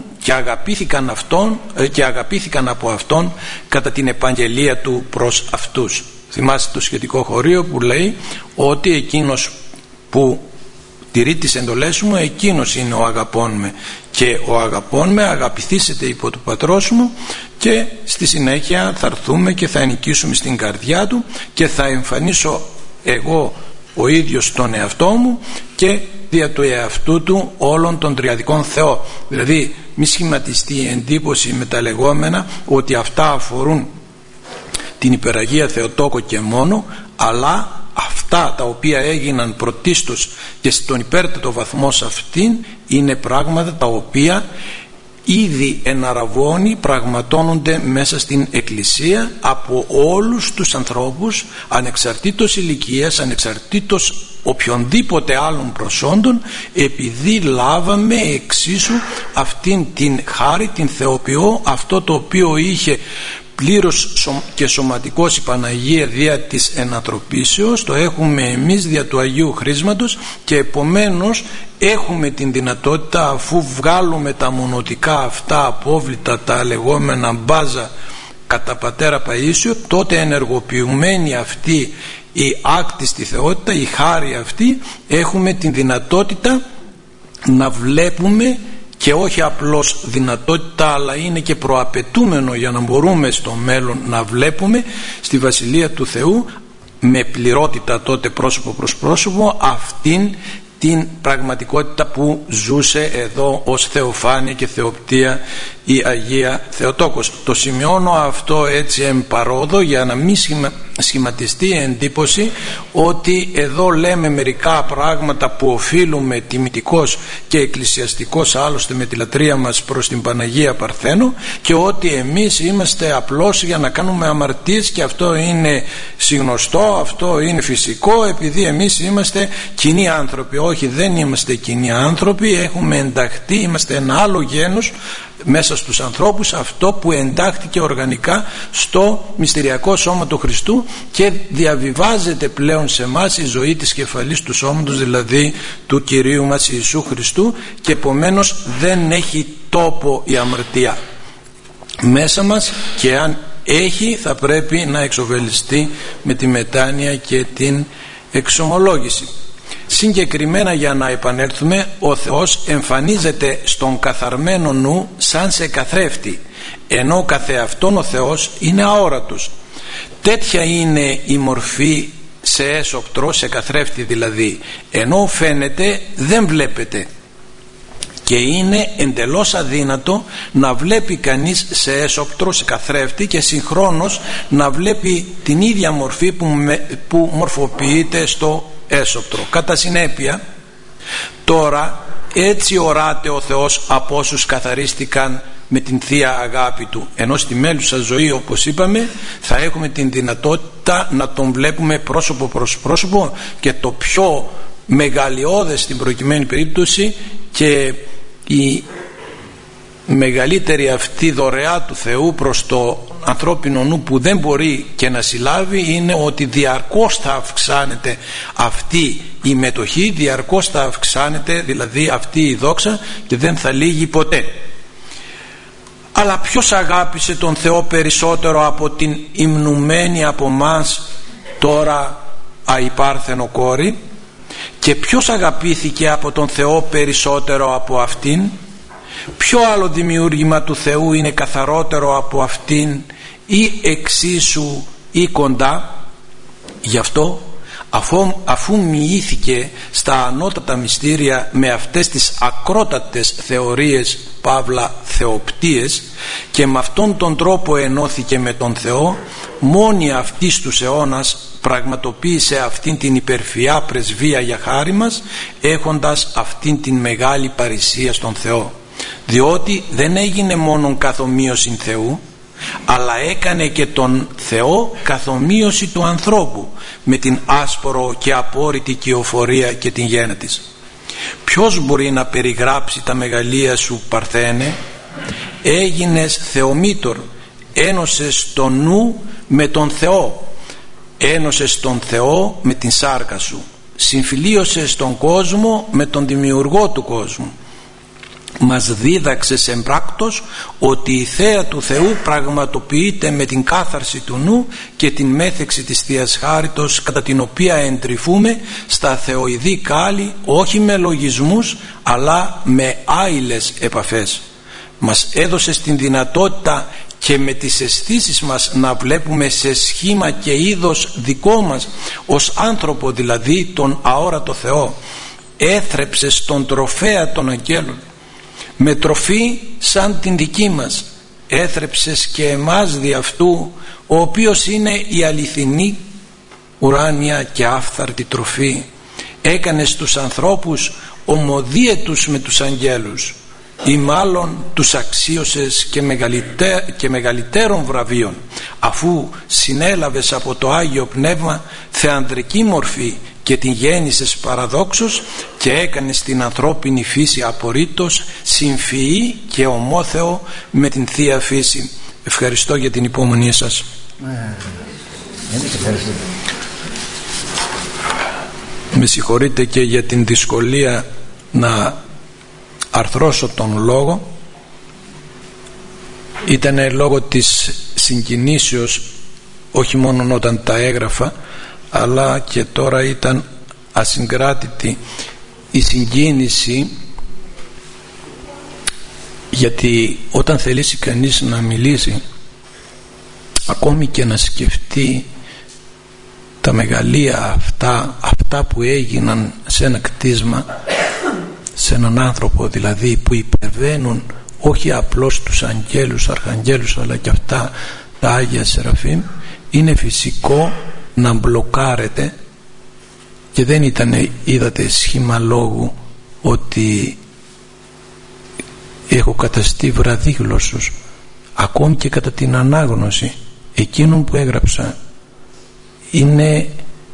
και αγαπήθηκαν από αυτόν κατά την επαγγελία του προς αυτούς. Θυμάστε το σχετικό χωρίο που λέει ότι εκείνος που τηρεί τις εντολές μου, εκείνος είναι ο αγαπών με, και ο αγαπών με αγαπηθήσετε υπό του πατρός μου, και στη συνέχεια θα έρθουμε και θα ενοικήσουμε στην καρδιά του και θα εμφανίσω εγώ ο ίδιος τον εαυτό μου και δια του εαυτού του όλων των τριαδικών Θεό. Δηλαδή μη σχηματιστεί η εντύπωση με τα λεγόμενα ότι αυτά αφορούν την υπεραγία Θεοτόκο και μόνο, αλλά αυτά τα οποία έγιναν πρωτίστως και στον υπέρτατο βαθμό σε αυτήν είναι πράγματα τα οποία ήδη εναραβώνει πραγματώνονται μέσα στην Εκκλησία από όλους τους ανθρώπους, ανεξαρτήτως ηλικίας, ανεξαρτήτως οποιονδήποτε άλλων προσόντων, επειδή λάβαμε εξίσου αυτήν την χάρη, την θεοποιώ, αυτό το οποίο είχε πλήρως και σωματικός η Παναγία δια της ενανθρωπίσεως, το έχουμε εμείς δια του Αγίου Χρίσματος, και επομένως έχουμε την δυνατότητα, αφού βγάλουμε τα μονοτικά αυτά απόβλητα, τα λεγόμενα μπάζα κατά πατέρα Παΐσιο, τότε ενεργοποιημένη αυτή η άκτιστη θεότητα, η χάρη αυτή, έχουμε την δυνατότητα να βλέπουμε, και όχι απλώς δυνατότητα, αλλά είναι και προαπαιτούμενο για να μπορούμε στο μέλλον να βλέπουμε στη Βασιλεία του Θεού με πληρότητα τότε πρόσωπο προς πρόσωπο αυτήν την πραγματικότητα που ζούσε εδώ ως θεοφάνεια και θεοπτία η Αγία Θεοτόκος. Το σημειώνω αυτό έτσι εμπαρόδο για να μην σχηματιστεί η εντύπωση ότι εδώ λέμε μερικά πράγματα που οφείλουμε τιμητικός και εκκλησιαστικός άλλωστε με τη λατρεία μας προς την Παναγία Παρθένο, και ότι εμείς είμαστε απλώς για να κάνουμε αμαρτίες και αυτό είναι συγνωστό, αυτό είναι φυσικό επειδή εμείς είμαστε κοινοί άνθρωποι. Όχι, δεν είμαστε κοινοί άνθρωποι, έχουμε ενταχθεί, είμαστε ένα άλλο γένος μέσα στους ανθρώπους, αυτό που εντάχθηκε οργανικά στο μυστηριακό σώμα του Χριστού και διαβιβάζεται πλέον σε εμάς η ζωή της κεφαλής του σώματος, δηλαδή του Κυρίου μας Ιησού Χριστού, και επομένως δεν έχει τόπο η αμαρτία μέσα μας, και αν έχει θα πρέπει να εξοβελιστεί με τη μετάνοια και την εξομολόγηση. Συγκεκριμένα, για να επανέλθουμε, ο Θεός εμφανίζεται στον καθαρμένο νου σαν σε καθρέφτη, ενώ καθεαυτόν ο Θεός είναι αόρατος. Τέτοια είναι η μορφή σε έσωπτρο, σε καθρέφτη δηλαδή, ενώ φαίνεται δεν βλέπετε, και είναι εντελώς αδύνατο να βλέπει κανείς σε έσωπτρο, σε καθρέφτη, και συγχρόνως να βλέπει την ίδια μορφή που μορφοποιείται στο έσωπτρο. Κατά συνέπεια, τώρα έτσι οράται ο Θεός από όσους καθαρίστηκαν με την Θεία Αγάπη Του, ενώ στη μέλουσα ζωή, όπως είπαμε, θα έχουμε την δυνατότητα να τον βλέπουμε πρόσωπο προς πρόσωπο, και το πιο μεγαλειώδες στην προκειμένη περίπτωση και η μεγαλύτερη αυτή δωρεά του Θεού προς το ανθρώπινο νου που δεν μπορεί και να συλλάβει είναι ότι διαρκώς θα αυξάνεται αυτή η μετοχή, διαρκώς θα αυξάνεται δηλαδή αυτή η δόξα και δεν θα λύγει ποτέ. Αλλά ποιος αγάπησε τον Θεό περισσότερο από την υμνουμένη από μας τώρα αϊπάρθενο κόρη, και ποιος αγαπήθηκε από τον Θεό περισσότερο από αυτήν? Ποιο άλλο δημιούργημα του Θεού είναι καθαρότερο από αυτήν ή εξίσου ή κοντά? Γι' αυτό αφού μοιήθηκε στα ανώτατα μυστήρια με αυτές τις ακρότατες θεωρίες παύλα θεοπτίες, και με αυτόν τον τρόπο ενώθηκε με τον Θεό, μόνη αυτής τους αιώνας πραγματοποίησε αυτήν την υπερφυά πρεσβεία για χάρη μας, έχοντας αυτήν την μεγάλη παρησία στον Θεό, διότι δεν έγινε μόνον καθομοίωση Θεού, αλλά έκανε και τον Θεό καθομοίωση του ανθρώπου με την άσπορο και απόρριτη κυοφορία και την γέννα της. Ποιος μπορεί να περιγράψει τα μεγαλεία σου, Παρθένε? Έγινες Θεομήτωρ, ένωσες τον νου με τον Θεό, ένωσες τον Θεό με την σάρκα σου, συμφιλίωσες τον κόσμο με τον δημιουργό του κόσμου. Μας δίδαξες εμπράκτος ότι η θέα του Θεού πραγματοποιείται με την κάθαρση του νου και την μέθεξη της Θείας Χάριτος, κατά την οποία εντρυφούμε στα θεοειδή κάλλη, όχι με λογισμούς αλλά με άειλες επαφές. Μας έδωσες την δυνατότητα και με τις αισθήσεις μας να βλέπουμε σε σχήμα και είδος δικό μας, ως άνθρωπο δηλαδή, τον αόρατο Θεό. Έθρεψες τον τροφέα των αγγέλων με τροφή σαν την δική μας. Έθρεψες και εμάς δι' αυτού, ο οποίος είναι η αληθινή ουράνια και άφθαρτη τροφή. Έκανες τους ανθρώπους ομοδίαιτους με τους αγγέλους, ή μάλλον τους αξίωσες και μεγαλύτερων βραβείων, αφού συνέλαβες από το Άγιο Πνεύμα θεανδρική μορφή και την γέννησες παραδόξως και έκανες την ανθρώπινη φύση απορρίτως συμφυή και ομόθεο με την Θεία Φύση. Ευχαριστώ για την υπομονή σας. Με συγχωρείτε και για την δυσκολία να αρθρώσω τον λόγο. Ήταν λόγω της συγκινήσεως, όχι μόνο όταν τα έγραφα, αλλά και τώρα ήταν ασυγκράτητη η συγκίνηση, γιατί όταν θελήσει κανείς να μιλήσει, ακόμη και να σκεφτεί τα μεγαλεία αυτά που έγιναν σε ένα κτίσμα, σε έναν άνθρωπο δηλαδή, που υπερβαίνουν όχι απλώς τους αγγέλους, αρχαγγέλους, αλλά και αυτά τα Άγια Σεραφείμ, είναι φυσικό να μπλοκάρεται. Και δεν ήταν, είδατε, σχήμα λόγου ότι έχω καταστεί βραδύγλωσσος. Ακόμη και κατά την ανάγνωση εκείνων που έγραψα, είναι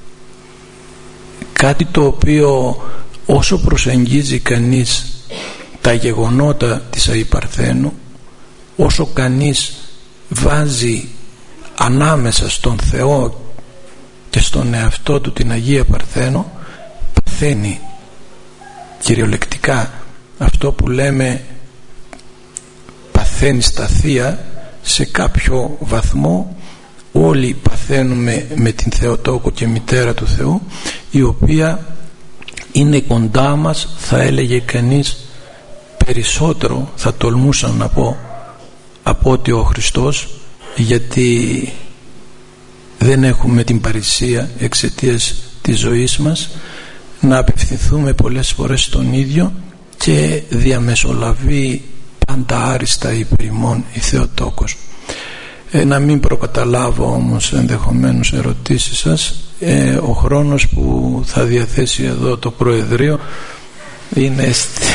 κάτι το οποίο όσο προσεγγίζει κανείς τα γεγονότα της Αϊπαρθένου, όσο κανείς βάζει ανάμεσα στον Θεό και στον εαυτό του την Αγία Παρθένο, παθαίνει κυριολεκτικά αυτό που λέμε, παθαίνει στα Θεία. Σε κάποιο βαθμό όλοι παθαίνουμε με την Θεοτόκο και Μητέρα του Θεού, η οποία είναι κοντά μας, θα έλεγε κανείς περισσότερο, θα τολμούσα να πω, από ότι ο Χριστός, γιατί δεν έχουμε την παρησία εξαιτίας της ζωής μας να απευθυνθούμε πολλές φορές στον ίδιο, και διαμεσολαβεί πάντα άριστα υπέρ ημών η Θεοτόκος. Να μην προκαταλάβω όμως ενδεχομένως ερωτήσεις σας. Ο χρόνος που θα διαθέσει εδώ το Προεδρείο είναι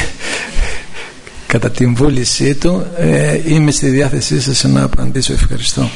κατά την βούλησή του. Είμαι στη διάθεσή σας να απαντήσω. Ευχαριστώ.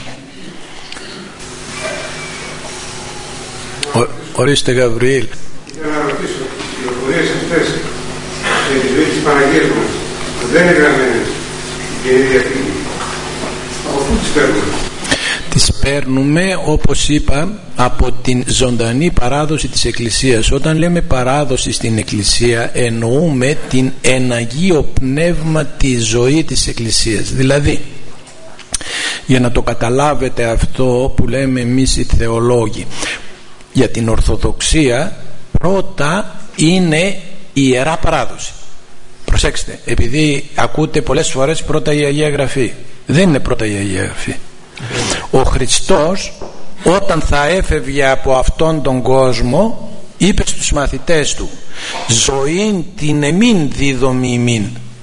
Ορίστε, Γαβριήλ. Ήθελα να ρωτήσω, τις πληροφορίες αυτές για τη ζωή της Παναγίας μας δεν είναι γραμμένες στην Καινή Διαθήκη. Από πού τις παίρνουμε? Τις παίρνουμε, όπως είπα, από την ζωντανή παράδοση της Εκκλησίας. Όταν λέμε παράδοση στην Εκκλησία, εννοούμε την εν Αγίο Πνεύμα τη ζωή της Εκκλησίας. Δηλαδή, για να το καταλάβετε αυτό που λέμε εμείς οι θεολόγοι, για την Ορθοδοξία πρώτα είναι η Ιερά Παράδοση. Προσέξτε, επειδή ακούτε πολλές φορές πρώτα η Αγία Γραφή. Δεν είναι πρώτα η Αγία Γραφή. Ο Χριστός, όταν θα έφευγε από αυτόν τον κόσμο, είπε στους μαθητές του, ζωήν την εμήν δίδομη ημίν.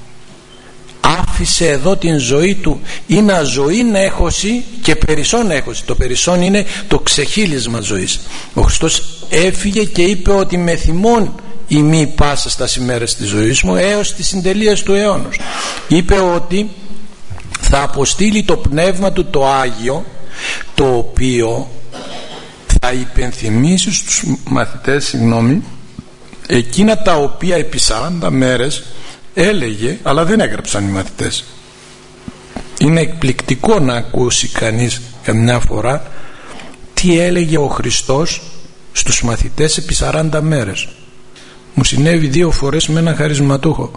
Άφησε εδώ την ζωή του, είναι ζωήν έχωση και περισσόν έχωση. Το περισσόν είναι το ξεχύλισμα ζωής. Ο Χριστός έφυγε και είπε ότι με θυμών ημί πάσα στα ημέρες της ζωής μου έως τις συντελείες του αιώνος. Είπε ότι θα αποστείλει το πνεύμα του το Άγιο, το οποίο θα υπενθυμίσει στους μαθητές, εκείνα τα οποία επί 40 μέρες έλεγε, αλλά δεν έγραψαν οι μαθητές. Είναι εκπληκτικό να ακούσει κανείς καμιά φορά τι τι έλεγε ο Χριστός στους μαθητές επί 40 μέρες. Μου συνέβη 2 φορές με έναν χαρισματούχο.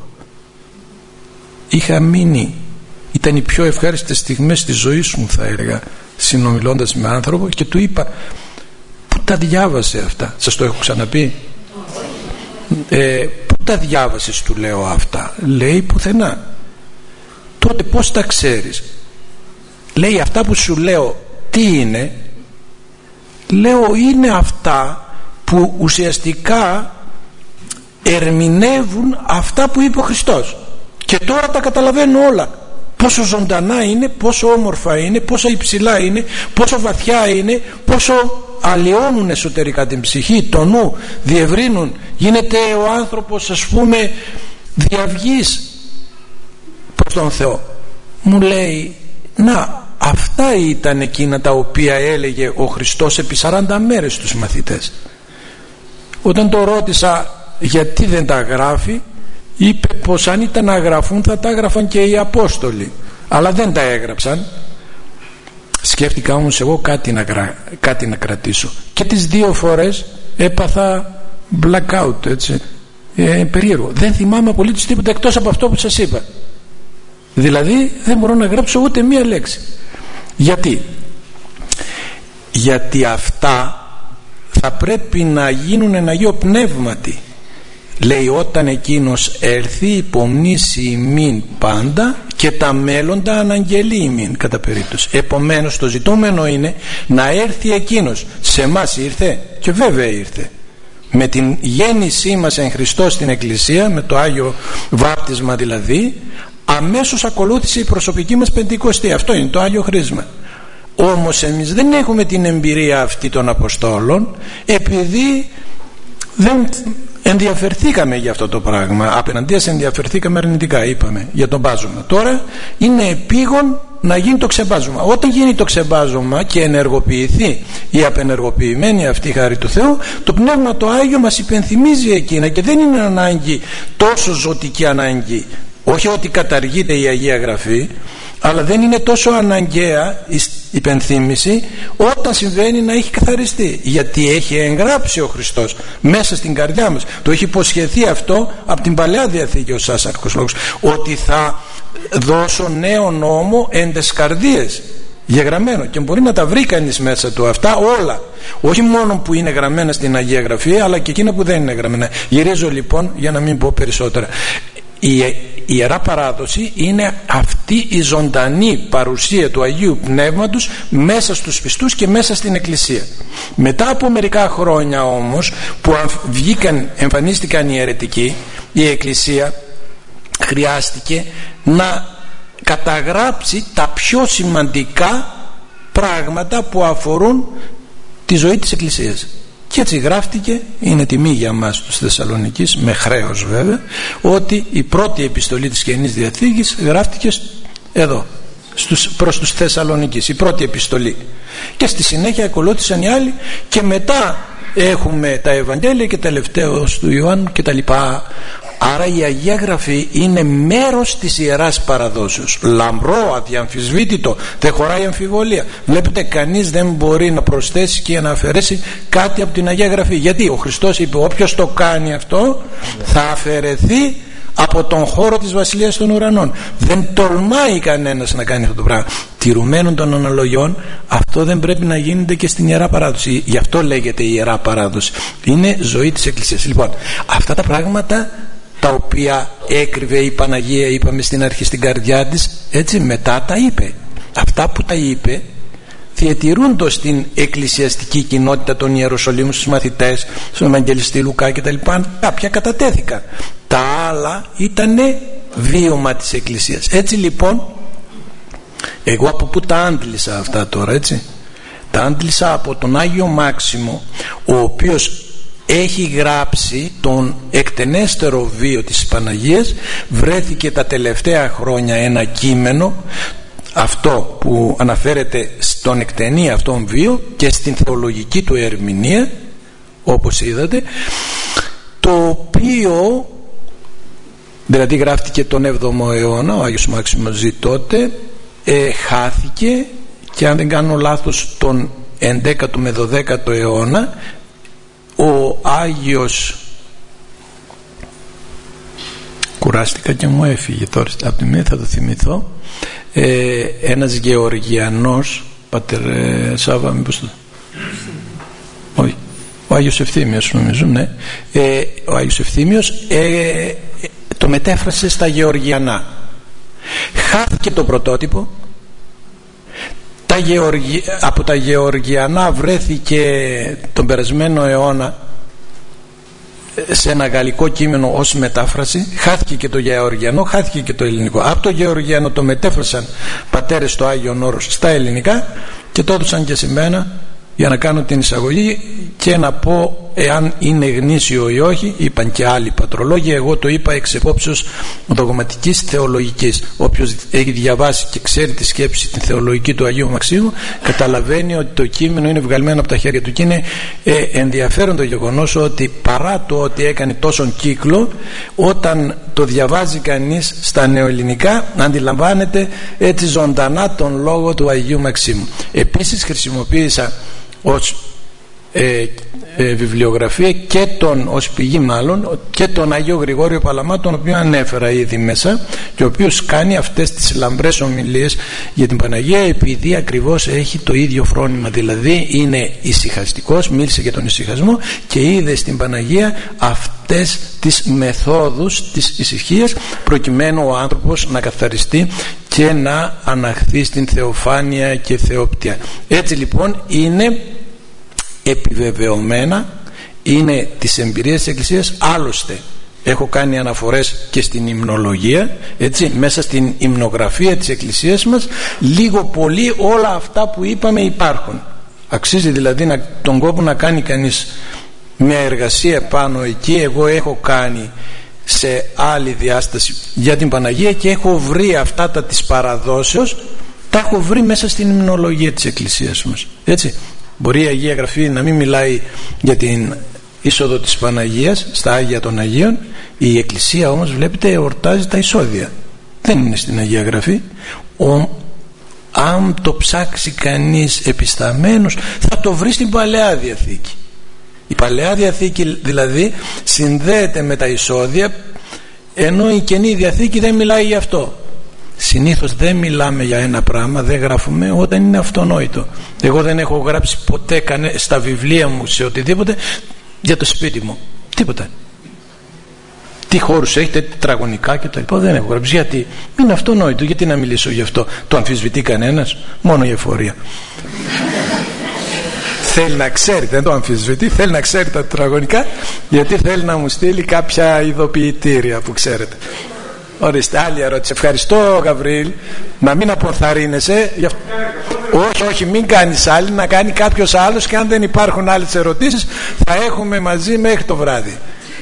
Είχα μείνει, ήταν οι πιο ευχάριστες στιγμές της ζωής μου, θα έλεγα, συνομιλώντας με άνθρωπο, και του είπα, πού τα διάβασε αυτά? Σας το έχω ξαναπεί? Πού τα διάβασες, του λέω, αυτά? Λέει, πουθενά. Τότε πώς τα ξέρεις? Λέει, αυτά που σου λέω τι είναι? Λέω, είναι αυτά που ουσιαστικά ερμηνεύουν αυτά που είπε ο Χριστός, και τώρα τα καταλαβαίνω όλα. Πόσο ζωντανά είναι, πόσο όμορφα είναι, πόσο υψηλά είναι, πόσο βαθιά είναι, πόσο αλλοιώνουν εσωτερικά την ψυχή, το νου, διευρύνουν. Γίνεται ο άνθρωπος, ας πούμε, διαυγής προς τον Θεό. Μου λέει, να, αυτά ήταν εκείνα τα οποία έλεγε ο Χριστός επί 40 μέρες στους μαθητές. Όταν το ρώτησα γιατί δεν τα γράφει, είπε πως αν ήταν να γραφούν θα τα έγραφαν και οι Απόστολοι, αλλά δεν τα έγραψαν. Σκέφτηκα όμως εγώ κάτι να κρατήσω, και τις 2 φορές έπαθα blackout, έτσι, περίεργο. Δεν θυμάμαι απολύτως τίποτα εκτός από αυτό που σας είπα. Δηλαδή δεν μπορώ να γράψω ούτε μία λέξη. Γιατί αυτά θα πρέπει να γίνουν εν Αγίο Πνεύματι. Λέει, όταν εκείνος έρθει υπομνήσει ημίν πάντα και τα μέλλοντα αναγγελεί ημίν κατά περίπτωση. Επομένως το ζητούμενο είναι να έρθει εκείνος. Σε εμάς ήρθε, και βέβαια ήρθε. Με την γέννησή μας εν Χριστώ στην Εκκλησία, με το Άγιο Βάπτισμα δηλαδή, αμέσως ακολούθησε η προσωπική μας Πεντηκοστή. Αυτό είναι το Άγιο Χρίσμα. Όμως εμείς δεν έχουμε την εμπειρία αυτή των Αποστόλων, επειδή δεν ενδιαφερθήκαμε για αυτό το πράγμα. Απέναντίας ενδιαφερθήκαμε αρνητικά, είπαμε, για το μπάζωμα. Τώρα είναι επίγον να γίνει το ξεμπάζωμα. Όταν γίνει το ξεμπάζωμα και ενεργοποιηθεί η απενεργοποιημένη αυτή χάρη του Θεού, το Πνεύμα το Άγιο μας υπενθυμίζει εκείνα, και δεν είναι ανάγκη, τόσο ζωτική ανάγκη, όχι ότι καταργείται η Αγία Γραφή, αλλά δεν είναι τόσο αναγκαία η υπενθύμηση όταν συμβαίνει να έχει καθαριστεί, γιατί έχει εγγράψει ο Χριστός μέσα στην καρδιά μας. Το έχει υποσχεθεί αυτό από την Παλαιά Διαθήκη ο Σάσαρχος Λόγος, ότι θα δώσω νέο νόμο εν τες καρδίες, γεγραμμένο, και μπορεί να τα βρει κανείς μέσα του αυτά όλα, όχι μόνο που είναι γραμμένα στην Αγία Γραφή, αλλά και εκείνα που δεν είναι γραμμένα. Γυρίζω λοιπόν για να μην πω περισσότερα. Η Ιερά Παράδοση είναι αυτή η ζωντανή παρουσία του Αγίου Πνεύματος μέσα στους πιστούς και μέσα στην Εκκλησία. Μετά από μερικά χρόνια όμως που εμφανίστηκαν οι αιρετικοί, η Εκκλησία χρειάστηκε να καταγράψει τα πιο σημαντικά πράγματα που αφορούν τη ζωή της Εκκλησίας. Και έτσι γράφτηκε, είναι τιμή για μας τους Θεσσαλονικείς, με χρέος βέβαια, ότι η πρώτη επιστολή της Καινής Διαθήκης γράφτηκε εδώ, προς τους Θεσσαλονικείς, η πρώτη επιστολή, και στη συνέχεια ακολούθησαν οι άλλοι, και μετά έχουμε τα Ευαγγέλια και τελευταίος του Ιωάννου και τα λοιπά. Άρα η Αγία Γραφή είναι μέρος της Ιεράς Παραδόσεως, λαμπρό, αδιαμφισβήτητο, δεν χωράει αμφιβολία. Βλέπετε, κανείς δεν μπορεί να προσθέσει και να αφαιρέσει κάτι από την Αγία Γραφή, γιατί ο Χριστός είπε, όποιος το κάνει αυτό θα αφαιρεθεί από τον χώρο της Βασιλείας των Ουρανών. Δεν τολμάει κανένας να κάνει αυτό το πράγμα. Τηρουμένων των αναλογιών, αυτό δεν πρέπει να γίνεται και στην Ιερά Παράδοση. Γι' αυτό λέγεται η Ιερά Παράδοση. Είναι ζωή της Εκκλησίας. Λοιπόν, αυτά τα πράγματα τα οποία έκρυβε η Παναγία, είπαμε στην αρχή, στην καρδιά της, έτσι μετά τα είπε. Αυτά που τα είπε διατηρούνται στην εκκλησιαστική κοινότητα των Ιεροσολύμων, στους μαθητές, στον Ευαγγελιστή Λουκά κτλ. Κάποια κατατέθηκαν, τα άλλα ήταν βίωμα της Εκκλησίας. Έτσι λοιπόν, εγώ από πού τα άντλησα αυτά τώρα, έτσι? Τα άντλησα από τον Άγιο Μάξιμο, ο οποίος έχει γράψει τον εκτενέστερο βίο της Παναγίας. Βρέθηκε τα τελευταία χρόνια ένα κείμενο, αυτό που αναφέρεται στον εκτενή αυτόν βίο και στην θεολογική του ερμηνεία, όπως είδατε, το οποίο δηλαδή γράφτηκε τον 7ο αιώνα, ο Άγιος Μάξιμος ζει τότε, χάθηκε, και αν δεν κάνω λάθος τον 11ο με 12ο αιώνα ο Άγιος, κουράστηκα και μου έφυγε τώρα από τη μία, θα το θυμηθώ, ένας Γεωργιανός, Πατέρ Σάβα, μήπως το... όχι, ο Άγιος Ευθύμιος νομίζω, ναι, ο Άγιος Ευθύμιος το μετέφρασε στα Γεωργιανά. Χάθηκε το πρωτότυπο, από τα Γεωργιανά βρέθηκε τον περασμένο αιώνα σε ένα γαλλικό κείμενο ως μετάφραση. Χάθηκε και το Γεωργιανό, χάθηκε και το ελληνικό. Από το Γεωργιανό το μετέφρασαν πατέρες στο Άγιον Όρος στα ελληνικά και το έδωσαν και σε μένα για να κάνω την εισαγωγή και να πω εάν είναι γνήσιο ή όχι. Είπαν και άλλοι πατρολόγοι, εγώ το είπα εξ επόψεως δογματικής θεολογικής. Όποιος έχει διαβάσει και ξέρει τη σκέψη την θεολογική του Αγίου Μαξίμου καταλαβαίνει ότι το κείμενο είναι βγαλμένο από τα χέρια του και είναι ενδιαφέρον το γεγονός ότι παρά το ότι έκανε τόσον κύκλο, όταν το διαβάζει κανείς στα νεοελληνικά αντιλαμβάνεται έτσι ζωντανά τον λόγο του Αγίου Μαξίμου. Επίσης χρησιμοποίησα ως βιβλιογραφία και ως πηγή μάλλον και τον Άγιο Γρηγόριο Παλαμά, τον οποίο ανέφερα ήδη μέσα και ο οποίος κάνει αυτές τις λαμπρές ομιλίες για την Παναγία επειδή ακριβώς έχει το ίδιο φρόνημα, δηλαδή είναι ησυχαστικός, μίλησε για τον ησυχασμό και είδε στην Παναγία αυτές τις μεθόδους της ησυχίας προκειμένου ο άνθρωπος να καθαριστεί και να αναχθεί στην θεοφάνεια και θεόπτια. Έτσι λοιπόν είναι επιβεβαιωμένα, είναι της εμπειρίας της Εκκλησίας. Άλλωστε έχω κάνει αναφορές και στην υμνολογία, έτσι, μέσα στην υμνογραφία της Εκκλησίας μας λίγο πολύ όλα αυτά που είπαμε υπάρχουν. Αξίζει δηλαδή τον κόπο να κάνει κανείς μια εργασία πάνω εκεί. Εγώ έχω κάνει σε άλλη διάσταση για την Παναγία και έχω βρει αυτά τα της παραδόσεως, τα έχω βρει μέσα στην υμνολογία της Εκκλησίας μας, έτσι. Μπορεί η Αγία Γραφή να μην μιλάει για την είσοδο της Παναγίας στα Άγια των Αγίων, η Εκκλησία όμως βλέπετε εορτάζει τα εισόδια, δεν είναι στην Αγία Γραφή. Αν το ψάξει κανείς επισταμένος θα το βρει στην Παλαιά Διαθήκη. Η Παλαιά Διαθήκη δηλαδή συνδέεται με τα εισόδια, ενώ η Καινή Διαθήκη δεν μιλάει γι' αυτό. Συνήθως δεν μιλάμε για ένα πράγμα, δεν γράφουμε όταν είναι αυτονόητο. Εγώ δεν έχω γράψει ποτέ στα βιβλία μου σε οτιδήποτε για το σπίτι μου, τίποτα. Τι χώρους έχετε, τετραγωνικά και τα λοιπά, δεν έχω γράψει. Γιατί είναι αυτονόητο, γιατί να μιλήσω γι' αυτό? Το αμφισβητεί κανένας? Μόνο η εφορία. Θέλει να ξέρει, δεν το αμφισβητεί, θέλει να ξέρει τα τετραγωνικά γιατί θέλει να μου στείλει κάποια ειδοποιητήρια που ξέρετε. Ορίστε, άλλη ερώτηση. Ευχαριστώ Γαβρίλ, να μην αποθαρρύνεσαι. Όχι, μην κάνεις άλλη, να κάνει κάποιος άλλος και αν δεν υπάρχουν άλλες ερωτήσεις θα έχουμε μαζί μέχρι το βράδυ.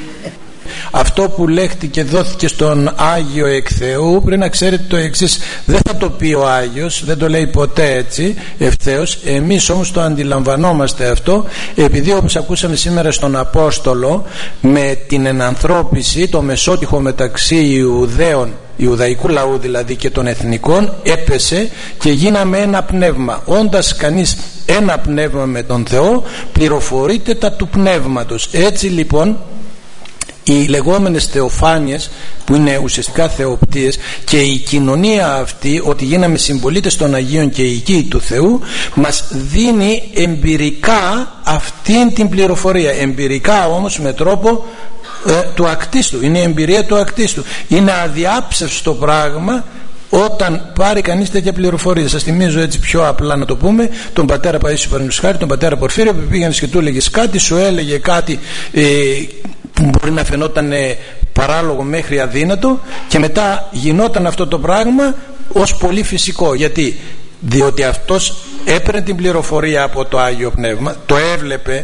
Αυτό που λέχτηκε δόθηκε στον Άγιο εκ Θεού, πρέπει να ξέρετε το εξής: δεν θα το πει ο Άγιος, δεν το λέει ποτέ έτσι ευθέως. Εμείς όμως το αντιλαμβανόμαστε αυτό, επειδή όπως ακούσαμε σήμερα στον Απόστολο, με την ενανθρώπιση, το μεσότυχο μεταξύ Ιουδαίων, Ιουδαϊκού λαού δηλαδή, και των εθνικών έπεσε και γίναμε ένα πνεύμα. Όντας κανείς ένα πνεύμα με τον Θεό, πληροφορείται τα του πνεύματος. Έτσι λοιπόν οι λεγόμενες θεοφάνειες, που είναι ουσιαστικά θεοπτίες, και η κοινωνία αυτή, ότι γίναμε συμπολίτες των Αγίων και οικοί του Θεού, μας δίνει εμπειρικά αυτήν την πληροφορία. Εμπειρικά όμως με τρόπο του ακτίστου. Είναι η εμπειρία του ακτίστου. Είναι αδιάψευστο πράγμα όταν πάρει κανείς τέτοια πληροφορία. Σας θυμίζω έτσι πιο απλά να το πούμε τον πατέρα Παΐσιο παραδείγματος χάρη, τον πατέρα Πορφύριο, που πήγαινες και του έλεγες κάτι, σου έλεγε κάτι που μπορεί να φαινόταν παράλογο μέχρι αδύνατο, και μετά γινόταν αυτό το πράγμα ως πολύ φυσικό. Γιατί? Διότι αυτός έπαιρνε την πληροφορία από το Άγιο Πνεύμα, το έβλεπε.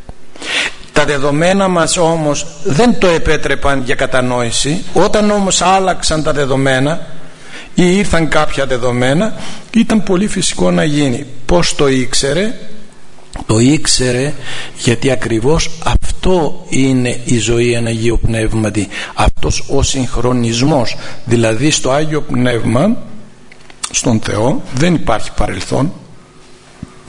Τα δεδομένα μας όμως δεν το επέτρεπαν για κατανόηση. Όταν όμως άλλαξαν τα δεδομένα ή ήρθαν κάποια δεδομένα, ήταν πολύ φυσικό να γίνει. Πώς το ήξερε? Το ήξερε γιατί ακριβώς αυτό είναι η ζωή εν Αγίου Πνεύματι, αυτός ο συγχρονισμός. Δηλαδή στο Άγιο Πνεύμα, στον Θεό, δεν υπάρχει παρελθόν,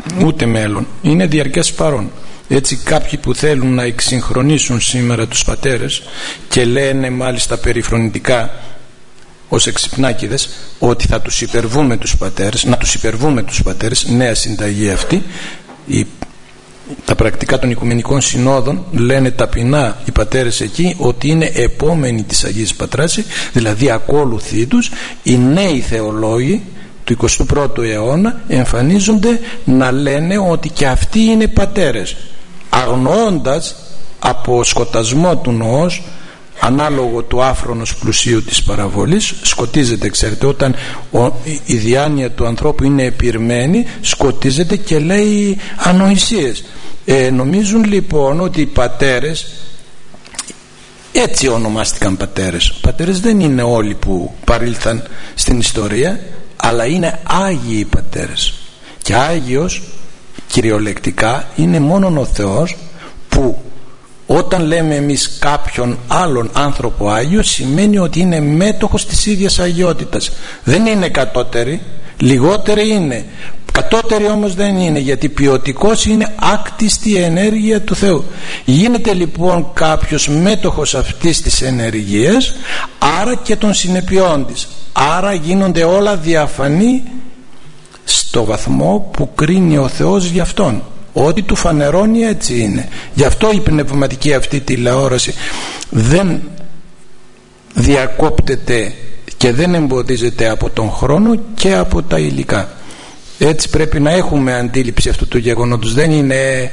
ούτε μέλλον, είναι διαρκές παρόν. Έτσι κάποιοι που θέλουν να εξυγχρονίσουν σήμερα τους πατέρες και λένε μάλιστα περιφρονητικά ως εξυπνάκηδες ότι θα τους υπερβούμε τους πατέρες, να τους υπερβούμε τους πατέρες, νέα συνταγή αυτή. Τα πρακτικά των Οικουμενικών Συνόδων λένε ταπεινά οι πατέρες εκεί ότι είναι επόμενοι της Αγίας Πατράσης, δηλαδή ακόλουθοι τους. Οι νέοι θεολόγοι του 21ου αιώνα εμφανίζονται να λένε ότι και αυτοί είναι πατέρες, αγνοώντας από σκοτασμό του νοός, ανάλογο του άφρονος πλουσίου της παραβολής. Σκοτίζεται, ξέρετε, όταν η διάνοια του ανθρώπου είναι επιρμένη, σκοτίζεται και λέει ανοησίες. Νομίζουν λοιπόν ότι οι πατέρες, έτσι ονομάστηκαν πατέρες. Πατέρες δεν είναι όλοι που παρήλθαν στην ιστορία, αλλά είναι άγιοι οι πατέρες. Και άγιος κυριολεκτικά είναι μόνον ο Θεός, που όταν λέμε εμείς κάποιον άλλον άνθρωπο άγιο, σημαίνει ότι είναι μέτοχος της ίδιας αγιότητας. Δεν είναι κατώτερη, λιγότερη είναι. Κατώτερη όμως δεν είναι, γιατί ποιοτικός είναι άκτιστη ενέργεια του Θεού. Γίνεται λοιπόν κάποιος μέτοχος αυτής της ενεργείας, άρα και των συνεπειών της. Άρα γίνονται όλα διαφανή στο βαθμό που κρίνει ο Θεός για αυτόν. Ό,τι του φανερώνει έτσι είναι. Γι' αυτό η πνευματική αυτή τηλεόραση δεν διακόπτεται και δεν εμποδίζεται από τον χρόνο και από τα υλικά. Έτσι πρέπει να έχουμε αντίληψη αυτού του γεγονότος. Δεν είναι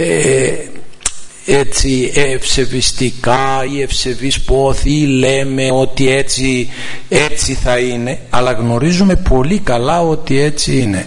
έτσι ευσεβιστικά ή ευσεβείς πόθη ή λέμε ότι έτσι θα είναι, αλλά γνωρίζουμε πολύ καλά ότι έτσι είναι.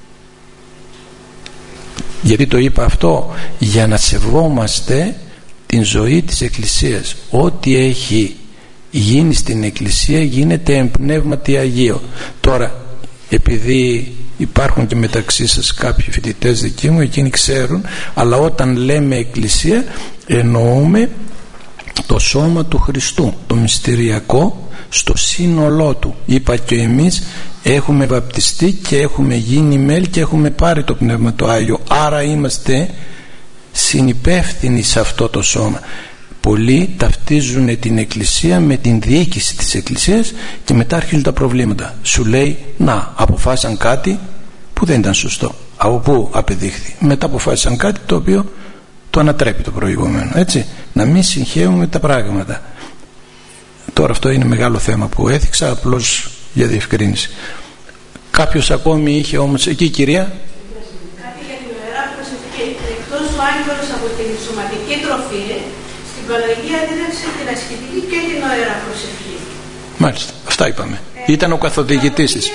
Γιατί το είπα αυτό? Για να σεβόμαστε την ζωή της Εκκλησίας. Ό,τι έχει γίνει στην Εκκλησία γίνεται εμπνεύματι Αγίο. Τώρα, επειδή υπάρχουν και μεταξύ σας κάποιοι φοιτητές δικοί μου, εκείνοι ξέρουν, αλλά όταν λέμε Εκκλησία εννοούμε το σώμα του Χριστού, το μυστηριακό στο σύνολό του. Είπα και εμείς έχουμε βαπτιστεί και έχουμε γίνει μέλη και έχουμε πάρει το Πνεύμα το Άγιο, άρα είμαστε συνυπεύθυνοι σε αυτό το σώμα. Πολλοί ταυτίζουν την Εκκλησία με την διοίκηση της Εκκλησίας και μετά αρχίζουν τα προβλήματα. Σου λέει, να, αποφάσισαν κάτι που δεν ήταν σωστό. Από πού απεδείχθη? Μετά αποφάσισαν κάτι το οποίο το ανατρέπει το προηγούμενο. Έτσι, να μην συγχαίουμε τα πράγματα. Τώρα αυτό είναι μεγάλο θέμα που έθιξα, απλώς για διευκρίνηση. Κάποιος ακόμη είχε όμως εκεί, κυρία? Κάτι για την ιερά προσευχή. Εκτός ο άγγελος από την σωματική τροφή, στην Παναγία δίδαξε την ασκητική και την ιερά προσευχή. Μάλιστα, αυτά είπαμε. Ήταν ο καθοδηγητής της.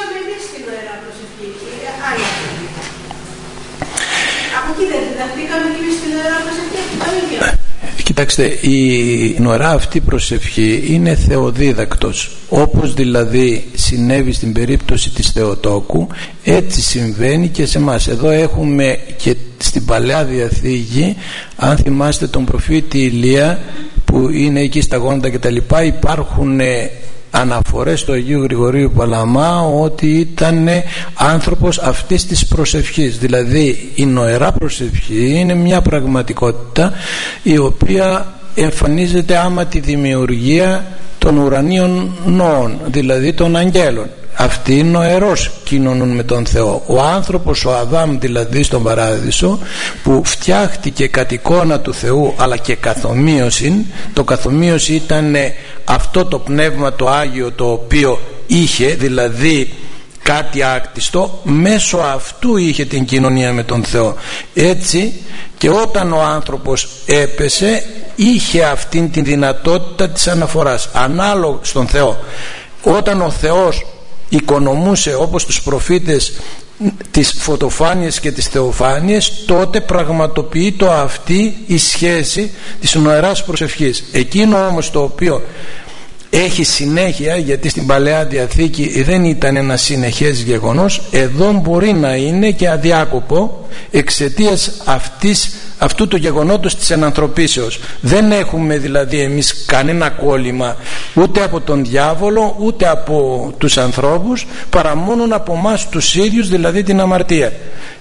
Από εκεί δεν διδαχτήκαμε και εμείς την ιερά προσευχή, τα ίδια. Κοιτάξτε, η νοερά αυτή προσευχή είναι θεοδίδακτος. Όπως δηλαδή συνέβη στην περίπτωση της Θεοτόκου, έτσι συμβαίνει και σε εμάς. Εδώ έχουμε και στην Παλαιά Διαθήκη, αν θυμάστε τον προφήτη Ηλία που είναι εκεί στα γόνατα και τα λοιπά, υπάρχουν αναφορές του Αγίου Γρηγορίου Παλαμά ότι ήταν άνθρωπος αυτής της προσευχής. Δηλαδή η νοερά προσευχή είναι μια πραγματικότητα η οποία εμφανίζεται άμα τη δημιουργία των ουρανίων νόων, δηλαδή των αγγέλων. Αυτοί νοερώς κοινωνούν με τον Θεό. Ο άνθρωπος, ο Αδάμ δηλαδή στον Παράδεισο, που φτιάχτηκε κατ' εικόνα του Θεού αλλά και καθομοίωση, το καθομοίωση ήταν αυτό το πνεύμα το Άγιο το οποίο είχε, δηλαδή κάτι άκτιστο, μέσω αυτού είχε την κοινωνία με τον Θεό. Έτσι και όταν ο άνθρωπος έπεσε, είχε αυτήν την δυνατότητα της αναφοράς ανάλογα στον Θεό. Όταν ο Θεός οικονομούσε όπως τους προφήτες τις φωτοφάνειες και τις θεοφάνειες, τότε πραγματοποιείται αυτή η σχέση της νοεράς προσευχής. Εκείνο όμως το οποίο έχει συνέχεια, γιατί στην Παλαιά Διαθήκη δεν ήταν ένα συνεχές γεγονός, εδώ μπορεί να είναι και αδιάκοπο εξαιτίας αυτού του γεγονότος της ενανθρωπίσεως. Δεν έχουμε δηλαδή εμείς κανένα κόλλημα ούτε από τον διάβολο ούτε από τους ανθρώπους, παρά μόνον από εμάς τους ίδιους, δηλαδή την αμαρτία.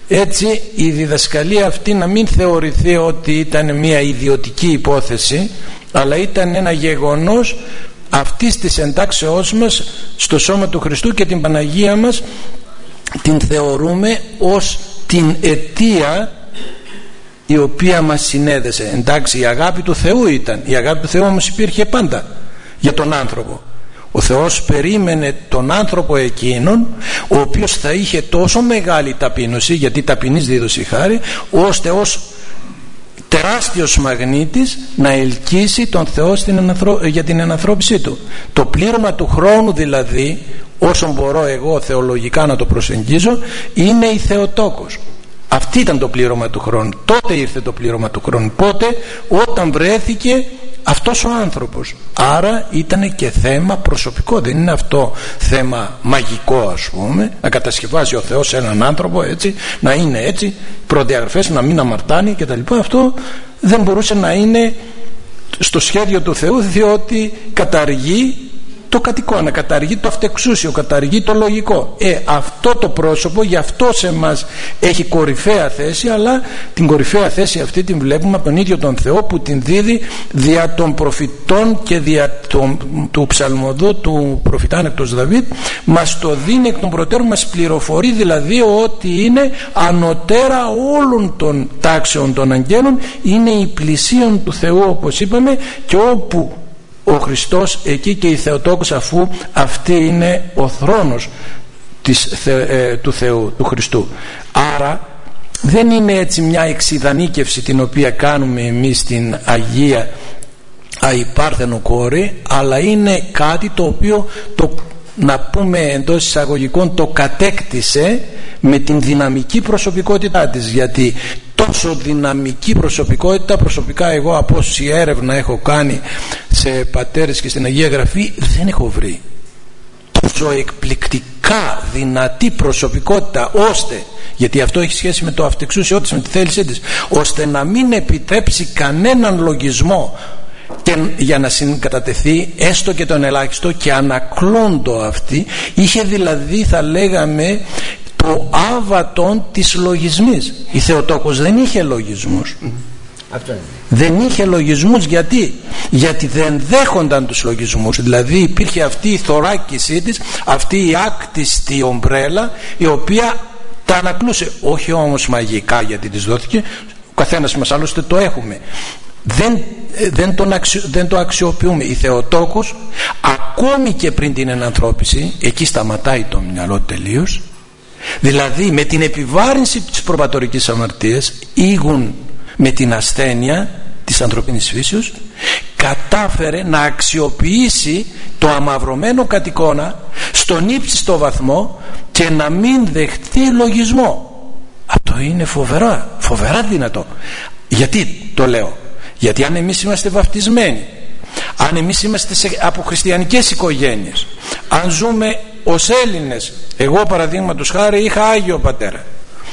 Έτσι η διδασκαλία αυτή να μην θεωρηθεί ότι ήταν μια ιδιωτική υπόθεση, αλλά ήταν ένα γεγονός αυτής της εντάξεώς μας στο σώμα του Χριστού, και την Παναγία μας την θεωρούμε ως την αιτία η οποία μας συνέδεσε. Εντάξει, η αγάπη του Θεού ήταν, η αγάπη του Θεού όμως υπήρχε πάντα για τον άνθρωπο. Ο Θεός περίμενε τον άνθρωπο εκείνον ο οποίος θα είχε τόσο μεγάλη ταπείνωση, γιατί ταπεινής δίδωση χάρη, ώστε ως τεράστιος μαγνήτης να ελκύσει τον Θεό για την ενανθρώπισή του. Το πλήρωμα του χρόνου δηλαδή, όσο μπορώ εγώ θεολογικά να το προσεγγίζω, είναι η Θεοτόκος. Αυτή ήταν το πλήρωμα του χρόνου. Τότε ήρθε το πλήρωμα του χρόνου. Πότε? Όταν βρέθηκε αυτός ο άνθρωπος. Άρα ήταν και θέμα προσωπικό, δεν είναι αυτό θέμα μαγικό, ας πούμε, να κατασκευάσει ο Θεός έναν άνθρωπο έτσι, να είναι έτσι, προδιαγραφές, να μην αμαρτάνει κτλ. Αυτό δεν μπορούσε να είναι στο σχέδιο του Θεού, διότι καταργεί το κατοικώνα, καταργεί το αυτεξούσιο, καταργεί το λογικό. Αυτό το πρόσωπο γι' αυτό σε μας έχει κορυφαία θέση, αλλά την κορυφαία θέση αυτή την βλέπουμε από τον ίδιο τον Θεό, που την δίδει δια των προφητών και δια του ψαλμοδού του προφητάνεκτος Δαβίδ. Μας το δίνει εκ των προτέρων, μας πληροφορεί δηλαδή ότι είναι ανωτέρα όλων των τάξεων των αγγέλων, είναι η πλησίον του Θεού, όπως είπαμε, και όπου ο Χριστός εκεί και η Θεοτόκος, αφού αυτή είναι ο θρόνος του Θεού, του Χριστού. Άρα δεν είναι έτσι μια εξιδανίκευση την οποία κάνουμε εμείς στην Αγία Αϊπάρθενο κόρη, αλλά είναι κάτι το οποίο να πούμε εντός εισαγωγικών το κατέκτησε με την δυναμική προσωπικότητά της, γιατί τόσο δυναμική προσωπικότητα προσωπικά εγώ από όση έρευνα έχω κάνει σε πατέρες και στην Αγία Γραφή δεν έχω βρει τόσο εκπληκτικά δυνατή προσωπικότητα, ώστε, γιατί αυτό έχει σχέση με το αυτεξούσιό της, με τη θέλησή της, ώστε να μην επιτρέψει κανέναν λογισμό και για να συγκατατεθεί έστω και τον ελάχιστο, και ανακλώντο αυτή είχε δηλαδή, θα λέγαμε, το άβατον της λογισμής. Η Θεοτόκος δεν είχε λογισμούς. Δεν είχε λογισμούς. Γιατί δεν δέχονταν τους λογισμούς. Δηλαδή υπήρχε αυτή η θωράκισή της, αυτή η άκτιστη ομπρέλα, η οποία τα ανακλούσε, όχι όμως μαγικά, γιατί της δόθηκε, ο καθένας μας άλλωστε το έχουμε, δεν το αξιοποιούμε. Η Θεοτόκος ακόμη και πριν την ενανθρώπιση, εκεί σταματάει το μυαλό τελείως, δηλαδή με την επιβάρυνση της προπατορικής αμαρτίας, ήγουν με την ασθένεια της ανθρωπίνης φύσεως, κατάφερε να αξιοποιήσει το αμαυρωμένο κατοικώνα στον ύψιστο βαθμό και να μην δεχτεί λογισμό. Αυτό είναι φοβερά δυνατό. Γιατί το λέω? Γιατί αν εμείς είμαστε βαπτισμένοι, αν εμείς είμαστε από χριστιανικές οικογένειες, αν ζούμε ως Έλληνες, εγώ παραδείγματος χάρη είχα Άγιο Πατέρα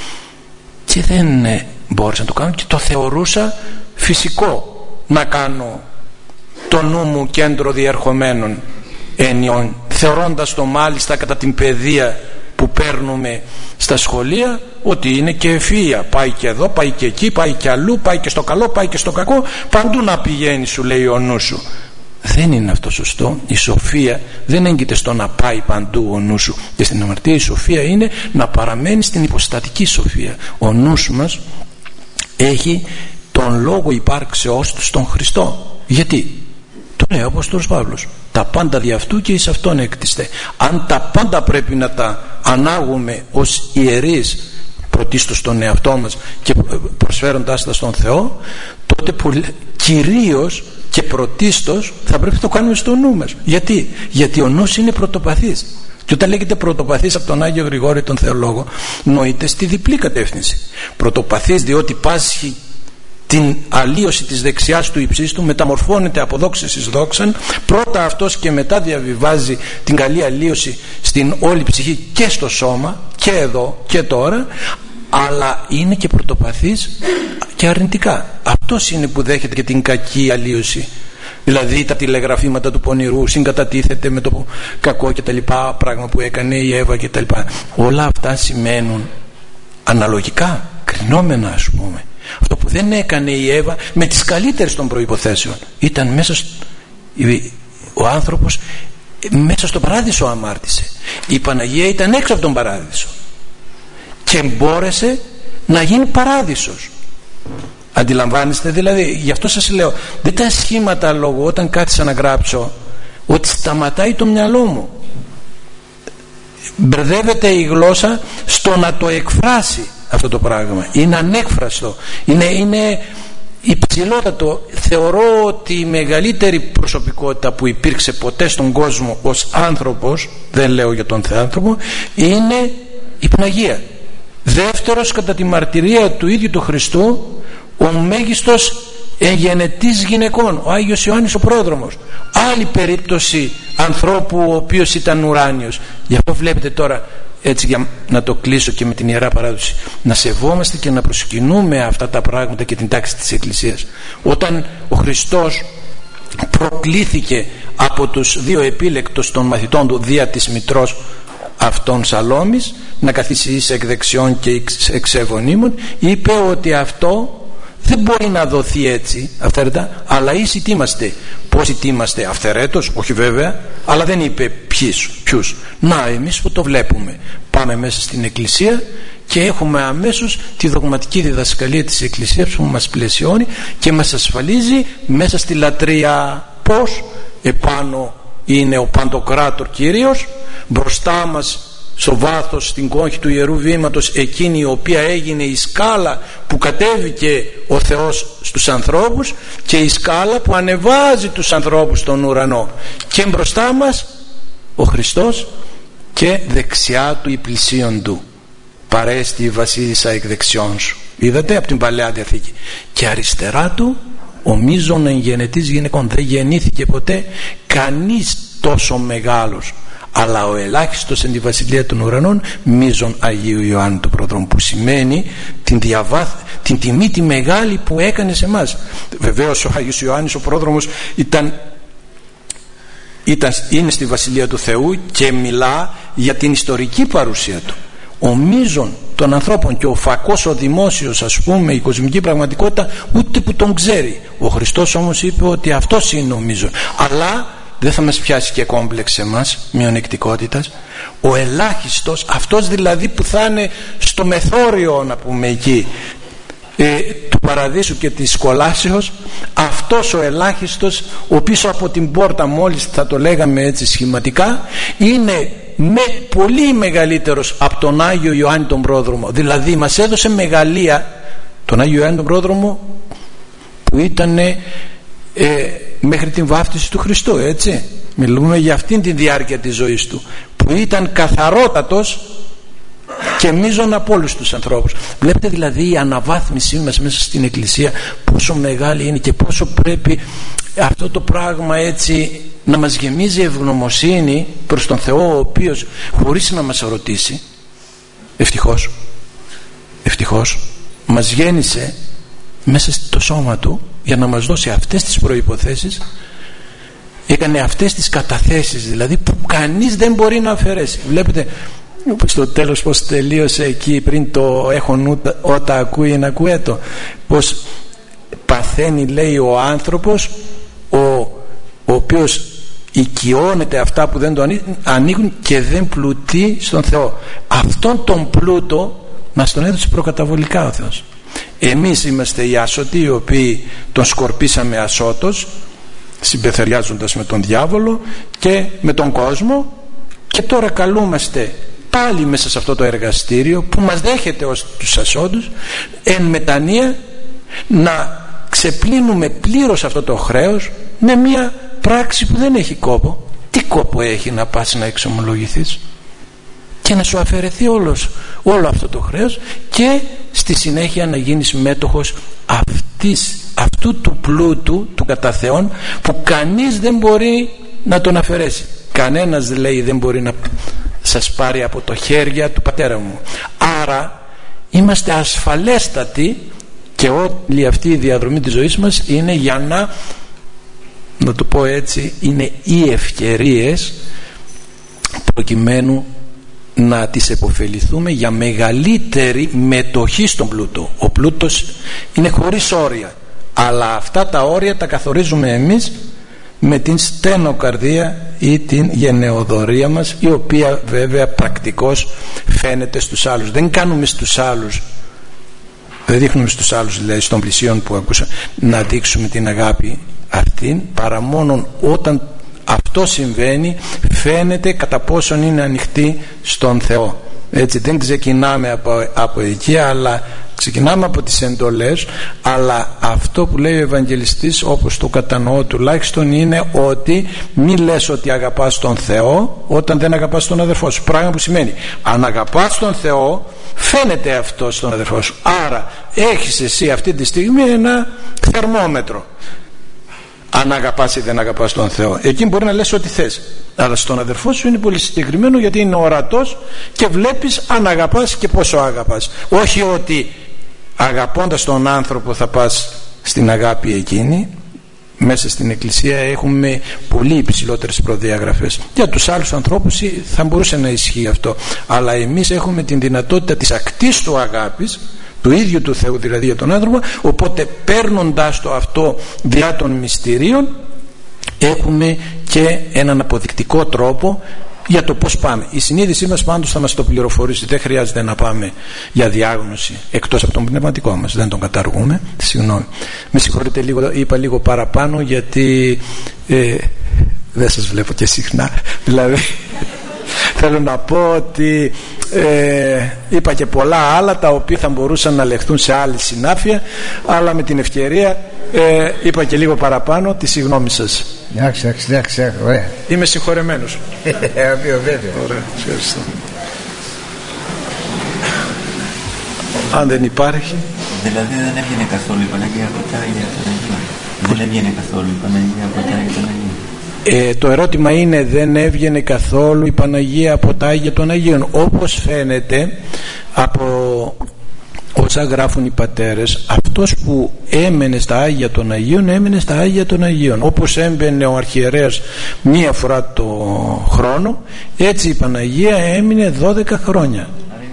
και δεν μπόρεσα να το κάνω, και το θεωρούσα φυσικό να κάνω το νου μου κέντρο διερχομένων έννοιων, θεωρώντας το μάλιστα κατά την παιδεία που παίρνουμε στα σχολεία ότι είναι και ευφυΐα, πάει και εδώ, πάει και εκεί, πάει και αλλού, πάει και στο καλό, πάει και στο κακό, παντού να πηγαίνει, σου λέει ο νου σου. Δεν είναι αυτό σωστό. Η σοφία δεν έγκυται στο να πάει παντού ο νου σου, και στην αμαρτία η σοφία είναι να παραμένει στην υποστατική σοφία. Ο νους μας έχει τον λόγο υπάρξεώς του στον Χριστό. Γιατί? Το λέει ο Απόστολος Παύλος, τα πάντα δι' αυτού και εις αυτόν έκτιστε. Αν τα πάντα πρέπει να τα ανάγουμε ως ιερείς, πρωτίστως στον εαυτό μας και προσφέροντάς τα στον Θεό, τότε κυρίως και πρωτίστως θα πρέπει να το κάνουμε στο νου μας. Γιατί ο νους είναι πρωτοπαθής, και όταν λέγεται πρωτοπαθής από τον Άγιο Γρηγόρη τον Θεολόγο, νοείται στη διπλή κατεύθυνση. Πρωτοπαθής διότι πάσχει την αλλίωση της δεξιάς του υψίστου, μεταμορφώνεται από δόξης εις δόξαν, πρώτα αυτός και μετά διαβιβάζει την καλή αλλίωση στην όλη ψυχή και στο σώμα, και εδώ και τώρα, αλλά είναι και πρωτοπαθής και αρνητικά. Αυτός είναι που δέχεται και την κακή αλλίωση, δηλαδή τα τηλεγραφήματα του πονηρού, συγκατατίθεται με το κακό και τα λοιπά, πράγμα που έκανε η Εύα και τα λοιπά. Όλα αυτά σημαίνουν αναλογικά, κρινόμενα ας πούμε. Αυτό που δεν έκανε η Εύα με τις καλύτερες των προϋποθέσεων, ήταν μέσα ο άνθρωπος μέσα στο παράδεισο αμάρτησε. Η Παναγία ήταν έξω από τον παράδεισο και μπόρεσε να γίνει παράδεισος. Αντιλαμβάνεστε δηλαδή? Γι' αυτό σας λέω, δεν τα σχήματα λόγω όταν κάθισα να γράψω ότι σταματάει το μυαλό μου. Μπερδεύεται η γλώσσα στο να το εκφράσει αυτό το πράγμα. Είναι ανέκφραστο, είναι υψηλότατο. Θεωρώ ότι η μεγαλύτερη προσωπικότητα που υπήρξε ποτέ στον κόσμο ως άνθρωπος, δεν λέω για τον Θεάνθρωπο, είναι η Παναγία. Δεύτερος κατά τη μαρτυρία του ίδιου του Χριστού, ο μέγιστος εγενετής γυναικών, ο Άγιος Ιωάννης ο Πρόδρομος. Άλλη περίπτωση ανθρώπου ο οποίος ήταν ουράνιος. Γι' αυτό βλέπετε τώρα, έτσι για να το κλείσω και με την Ιερά Παράδοση, να σεβόμαστε και να προσκυνούμε αυτά τα πράγματα και την τάξη της Εκκλησίας. Όταν ο Χριστός προκλήθηκε από τους δύο επίλεκτους των μαθητών του δια της μητρός αυτών Σαλόμης να καθίσει εις εκ δεξιών και εξ ευωνίμων, είπε ότι αυτό δεν μπορεί να δοθεί έτσι αυθαίρετα, αλλά εις τι είμαστε. Πώς είμαστε? Αυθαιρέτως? Όχι βέβαια, αλλά δεν είπε ποιους. Να, εμείς που το βλέπουμε, πάμε μέσα στην Εκκλησία και έχουμε αμέσως τη δογματική διδασκαλία της Εκκλησίας που μας πλαισιώνει και μας ασφαλίζει μέσα στη λατρεία. Πώς? Επάνω είναι ο Παντοκράτορ Κύριος, μπροστά μας στο βάθος, στην κόγχη του Ιερού Βήματος, εκείνη η οποία έγινε η σκάλα που κατέβηκε ο Θεός στους ανθρώπους και η σκάλα που ανεβάζει τους ανθρώπους στον ουρανό, και μπροστά μας ο Χριστός και δεξιά του η πλησίον του, παρέστη η βασίλισσα εκ δεξιών σου. Είδατε από την Παλαιά Διαθήκη. Και αριστερά του ο μείζων εγγενετής γυναικών. Δεν γεννήθηκε ποτέ κανείς τόσο μεγάλος, αλλά ο ελάχιστος εν τη βασιλεία των ουρανών, μείζων Αγίου Ιωάννου του Προδρόμου, που σημαίνει την τιμή τη μεγάλη που έκανε σε εμάς. Βεβαίως ο Άγιος Ιωάννης ο Πρόδρομος είναι στη βασιλεία του Θεού και μιλά για την ιστορική παρουσία του. Ο μείζων των ανθρώπων και ο φακός ο δημόσιος, ας πούμε, η κοσμική πραγματικότητα, ούτε που τον ξέρει. Ο Χριστός όμως είπε ότι αυτός είναι ο μείζων. Αλλά δεν θα μας πιάσει και κόμπλεξ εμάς μειονεκτικότητας. Ο ελάχιστος, αυτός δηλαδή που θα είναι στο μεθόριο, να πούμε εκεί, του παραδείσου και της κολάσεως, αυτός ο ελάχιστος, ο πίσω από την πόρτα, μόλις θα το λέγαμε έτσι σχηματικά, είναι πολύ μεγαλύτερος από τον Άγιο Ιωάννη τον Πρόδρομο. Δηλαδή μας έδωσε μεγαλεία τον Άγιο Ιωάννη τον Πρόδρομο, που ήταν μέχρι την βάφτιση του Χριστού, έτσι. Μιλούμε για αυτήν τη διάρκεια της ζωής του, που ήταν καθαρότατος και μείζων από όλους τους ανθρώπους. Βλέπετε δηλαδή η αναβάθμισή μας μέσα στην Εκκλησία πόσο μεγάλη είναι και πόσο πρέπει αυτό το πράγμα έτσι να μας γεμίζει ευγνωμοσύνη προς τον Θεό, ο οποίος χωρίς να μας ρωτήσει, ευτυχώς μας γέννησε μέσα στο σώμα του για να μας δώσει αυτές τις προϋποθέσεις. Έκανε αυτές τις καταθέσεις δηλαδή που κανείς δεν μπορεί να αφαιρέσει. Βλέπετε στο τέλος πως τελείωσε εκεί πριν το έχον ότα ακούει να ακουέτο, πως παθαίνει, λέει, ο άνθρωπος ο οποίος οικειώνεται αυτά που δεν το ανοίγουν και δεν πλουτεί στον Θεό. Αυτόν τον πλούτο μας τον έδωσε προκαταβολικά ο Θεός. Εμείς είμαστε οι άσωτοι, οι οποίοι τον σκορπίσαμε ασώτος, συμπεθεριάζοντας με τον διάβολο και με τον κόσμο, και τώρα καλούμαστε πάλι μέσα σε αυτό το εργαστήριο που μας δέχεται ως τους ασώτους εν μετανία να ξεπλύνουμε πλήρως αυτό το χρέος με μια πράξη που δεν έχει κόπο. Τι κόπο έχει να πας να εξομολογηθείς και να σου αφαιρεθεί όλο αυτό το χρέος και στη συνέχεια να γίνεις μέτοχος αυτού του πλούτου του κατά Θεόν, που κανείς δεν μπορεί να τον αφαιρέσει. Κανένας, λέει, δεν μπορεί να σας πάρει από το χέρια του πατέρα μου. Άρα είμαστε ασφαλέστατοι και όλη αυτή η διαδρομή της ζωής μας είναι για να το πω έτσι, είναι οι ευκαιρίες προκειμένου να τις επωφεληθούμε για μεγαλύτερη μετοχή στον πλούτο. Ο πλούτος είναι χωρίς όρια, αλλά αυτά τα όρια τα καθορίζουμε εμείς με την στενοκαρδία ή την γενεοδορία μας, η οποία βέβαια πρακτικώς φαίνεται στους άλλους. Δεν κάνουμε στους άλλους, δεν δείχνουμε στους άλλους, δηλαδή στον πλησίον που ακούσα, να δείξουμε την αγάπη αυτήν, παρά μόνο όταν αυτό συμβαίνει φαίνεται κατά πόσον είναι ανοιχτή στον Θεό. Έτσι, δεν ξεκινάμε από εκεί, αλλά ξεκινάμε από τις εντολές, αλλά αυτό που λέει ο Ευαγγελιστής, όπως το κατανοώ τουλάχιστον, είναι ότι μη λες ότι αγαπάς τον Θεό όταν δεν αγαπάς τον αδερφό σου. Πράγμα που σημαίνει, αν αγαπάς τον Θεό φαίνεται αυτό στον αδερφό σου. Άρα έχεις εσύ αυτή τη στιγμή ένα θερμόμετρο, αν αγαπάς ή δεν αγαπάς τον Θεό. Εκεί μπορεί να λες ό,τι θες, αλλά στον αδερφό σου είναι πολύ συγκεκριμένο, γιατί είναι ορατός και βλέπεις αν αγαπάς και πόσο αγαπάς. Όχι ότι αγαπώντας τον άνθρωπο θα πας στην αγάπη εκείνη. Μέσα στην Εκκλησία έχουμε πολύ υψηλότερες προδιαγραφές. Για τους άλλους ανθρώπους θα μπορούσε να ισχύει αυτό, αλλά εμείς έχουμε την δυνατότητα της ακτής του αγάπης, του ίδιου του Θεού δηλαδή για τον άνθρωπο. Οπότε παίρνοντας το αυτό διά των μυστηρίων, έχουμε και έναν αποδεικτικό τρόπο για το πώς πάμε. Η συνείδησή μας πάντως θα μας το πληροφορήσει. Δεν χρειάζεται να πάμε για διάγνωση εκτός από τον πνευματικό μας, δεν τον καταργούμε. Συγγνώμη, με συγχωρείτε λίγο, είπα λίγο παραπάνω, γιατί δεν σας βλέπω και συχνά, δηλαδή θέλω να πω ότι είπα και πολλά άλλα τα οποία θα μπορούσαν να λεχθούν σε άλλη συνάφεια, αλλά με την ευκαιρία είπα και λίγο παραπάνω. Τη συγγνώμη σας. Εντάξει, ωραία. Είμαι συγχωρεμένος. Ωραία, ευχαριστώ. Αν δεν υπάρχει, δηλαδή δεν έβγαινε καθόλου η Παναγία από τα Άγια των Αγίων. Δεν έβγαινε καθόλου η Παναγία από τα Άγια των Αγίων. Το ερώτημα είναι, δεν έβγαινε καθόλου η Παναγία από τα Άγια των Αγίων? Όπως φαίνεται από όσα γράφουν οι πατέρες, αυτός που έμενε στα Άγια των Αγίων έμενε στα Άγια των Αγίων. Όπως έμπαινε ο αρχιερέας μία φορά το χρόνο, έτσι η Παναγία έμεινε 12 χρόνια.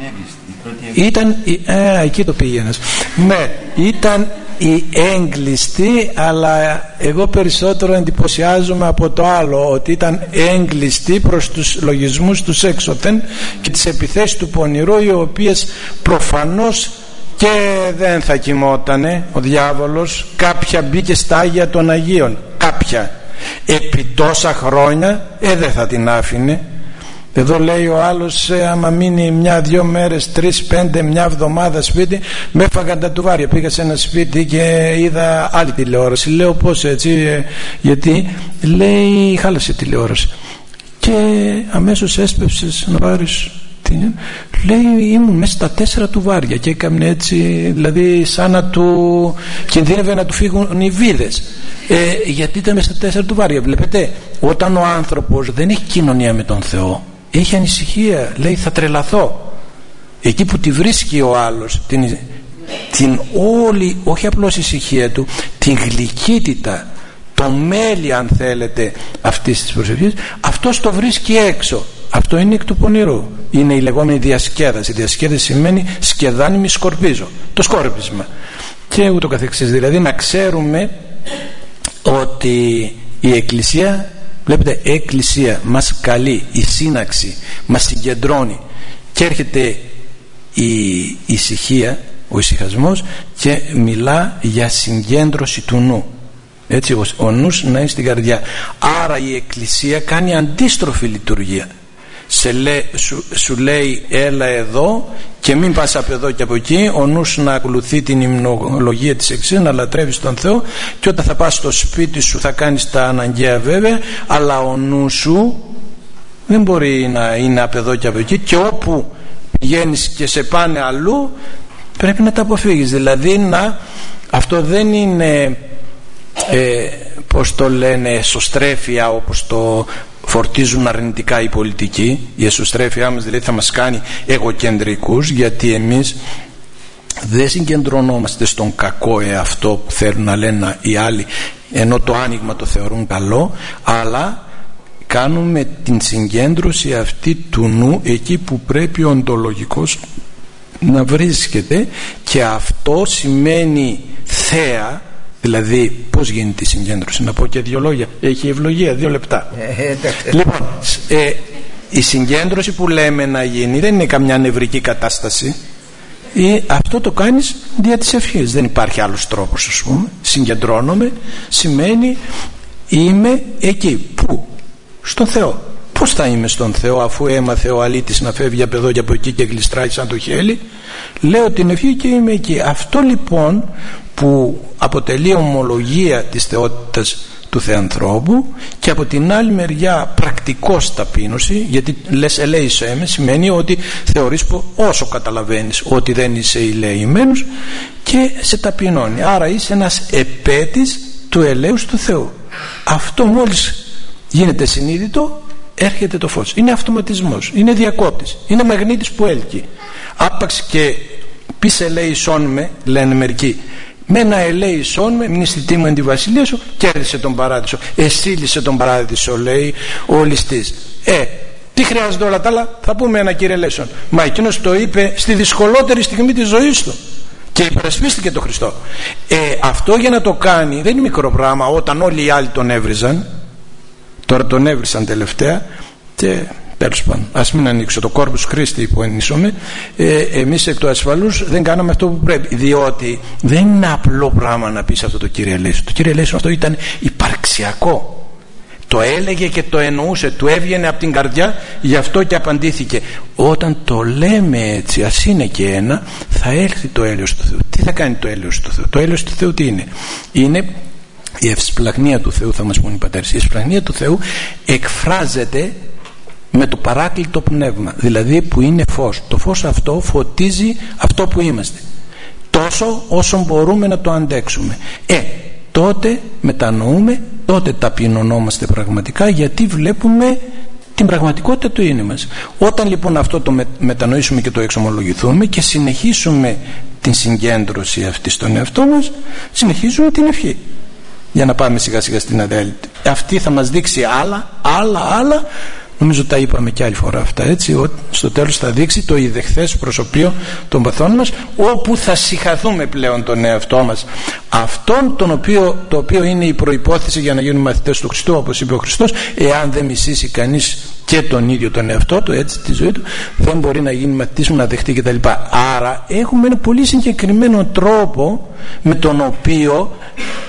Ήταν εκεί το πήγαινες. Ναι, ήταν η έγκλειστη, αλλά εγώ περισσότερο εντυπωσιάζομαι από το άλλο, ότι ήταν έγκλειστη προς τους λογισμούς τους έξωθεν και τις επιθέσεις του πονηρού, οι οποίες προφανώς και δεν θα κοιμότανε ο διάβολος. Κάποια μπήκε στα Άγια των Αγίων, κάποια επί τόσα χρόνια δεν θα την άφηνε. Εδώ λέει ο άλλος, άμα μείνει 1-2 μέρες, 3-5, μια εβδομάδα σπίτι, με έφαγαν τα τουβάρια. Πήγα σε ένα σπίτι και είδα άλλη τηλεόραση. Λέω πώς έτσι, γιατί λέει χάλασε τηλεόραση. Και αμέσως έσπευσες να πάρεις. Λέει ήμουν μέσα στα 4 τουβάρια και έκαμε έτσι, δηλαδή σαν να του κινδύνευε να του φύγουν οι βίδες, γιατί ήταν μέσα στα 4 τουβάρια. Βλέπετε, όταν ο άνθρωπος δεν έχει κοινωνία με τον Θεό, έχει ανησυχία, λέει θα τρελαθώ. Εκεί που τη βρίσκει ο άλλος την όλη, όχι απλώς ησυχία του, την γλυκύτητα, το μέλι αν θέλετε αυτής της προσευχής, αυτός το βρίσκει έξω. Αυτό είναι εκ του πονηρού. Είναι η λεγόμενη διασκέδαση. Η διασκέδαση σημαίνει σκεδάνει μη σκορπίζω, το σκόρπισμα και ούτω καθεξής. Δηλαδή να ξέρουμε ότι η Εκκλησία, βλέπετε, η Εκκλησία μας καλεί, η σύναξη μας συγκεντρώνει και έρχεται η ησυχία, ο ησυχασμός, και μιλά για συγκέντρωση του νου. Έτσι ο νους να είναι στην καρδιά. Άρα η Εκκλησία κάνει αντίστροφη λειτουργία. Σου λέει έλα εδώ και μην πας από εδώ και από εκεί. Ο νους να ακολουθεί την υμνολογία της Εκκλησίας, να λατρεύεις τον Θεό, και όταν θα πας στο σπίτι σου θα κάνεις τα αναγκαία βέβαια, αλλά ο νους σου δεν μπορεί να είναι από εδώ και από εκεί, και όπου πηγαίνεις και σε πάνε αλλού πρέπει να τα αποφύγεις. Δηλαδή αυτό δεν είναι πώς το λένε, εσωστρέφεια, όπως το φορτίζουν αρνητικά οι πολιτικοί. Η εσωστρέφειά μας δηλαδή θα μας κάνει εγωκεντρικούς, γιατί εμείς δεν συγκεντρωνόμαστε στον κακό εαυτό που θέλουν να λένε οι άλλοι, ενώ το άνοιγμα το θεωρούν καλό, αλλά κάνουμε την συγκέντρωση αυτή του νου εκεί που πρέπει ο οντολογικός να βρίσκεται, και αυτό σημαίνει θέα. Δηλαδή πώς γίνεται η συγκέντρωση? Να πω και 2 λόγια. Έχει ευλογία, 2 λεπτά. Λοιπόν, η συγκέντρωση που λέμε να γίνει δεν είναι καμιά νευρική κατάσταση. Αυτό το κάνεις δια της ευχής. Δεν υπάρχει άλλος τρόπος, ας πούμε. Συγκεντρώνομαι σημαίνει είμαι εκεί. Πού? Στον Θεό. Πώς θα είμαι στον Θεό αφού έμαθε ο αλήτης να φεύγει από εδώ και από εκεί και γλιστράει σαν το χέλι? Λέω την ευχή και είμαι εκεί. Αυτό λοιπόν που αποτελεί ομολογία της θεότητας του Θεανθρώπου, και από την άλλη μεριά πρακτικός ταπείνωση, γιατί λες ελέησέ με σημαίνει ότι θεωρείς όσο καταλαβαίνεις ότι δεν είσαι ελεημένος και σε ταπεινώνει, άρα είσαι ένας επέτης του ελέους του Θεού. Αυτό μόλις γίνεται συνείδητο έρχεται το φως. Είναι αυτοματισμός, είναι διακόπτης, είναι μαγνήτης που έλκει. Άπαξ και πεις ελέησόν με, λένε μερικοί, με ένα ελέησόν με, μην αισθητή μου εν τη βασιλεία σου, κέρδισε τον παράδεισο. Εσύλησε τον παράδεισο, λέει ο ληστής. Τι χρειάζεται όλα τα άλλα? Θα πούμε ένα κύριε ελέησον. Μα εκείνος το είπε στη δυσκολότερη στιγμή της ζωής του και υπερασπίστηκε τον Χριστό. Αυτό για να το κάνει δεν είναι μικρό πράγμα. Όταν όλοι οι άλλοι τον έβριζαν, τώρα τον έβρισαν τελευταία, και τέλος πάντων, ας μην ανοίξω το Corpus Christi που ενίσομαι. Εμείς εκ του ασφαλούς δεν κάναμε αυτό που πρέπει, διότι δεν είναι απλό πράγμα να πεις αυτό το Κύριε ελέησον. Το Κύριε ελέησον αυτό ήταν υπαρξιακό. Το έλεγε και το εννοούσε, του έβγαινε από την καρδιά, γι' αυτό και απαντήθηκε. Όταν το λέμε έτσι, ας είναι και ένα, θα έρθει το έλεος του Θεού. Τι θα κάνει το έλεος του Θεού? Το έλεος του Θεού τι είναι? Είναι η ευσπλαγνία του Θεού, θα μας πούν οι πατέρες. Η ευσπλαγνία του Θεού εκφράζεται με το παράκλητο πνεύμα, δηλαδή που είναι φως. Το φως αυτό φωτίζει αυτό που είμαστε, τόσο όσο μπορούμε να το αντέξουμε. Τότε μετανοούμε, τότε ταπεινωνόμαστε πραγματικά, γιατί βλέπουμε την πραγματικότητα του είναι μας. Όταν λοιπόν αυτό το μετανοήσουμε και το εξομολογηθούμε και συνεχίσουμε την συγκέντρωση αυτή στον εαυτό μας, συνεχίζουμε την ευχή για να πάμε σιγά σιγά στην αδέλφη. Αυτή θα μας δείξει άλλα. Νομίζω τα είπαμε και άλλη φορά αυτά, έτσι, ότι στο τέλος θα δείξει το ιδεχθές προσωπείο των παθών μας, όπου θα συγχαθούμε πλέον τον εαυτό μας, αυτόν το οποίο είναι η προϋπόθεση για να γίνουμε μαθητές του Χριστού, όπως είπε ο Χριστός. Εάν δεν μισήσει κανείς και τον ίδιο τον εαυτό του, έτσι, τη ζωή του, δεν μπορεί να γίνει μαθητής μου, να δεχτεί κτλ. Άρα έχουμε ένα πολύ συγκεκριμένο τρόπο με τον οποίο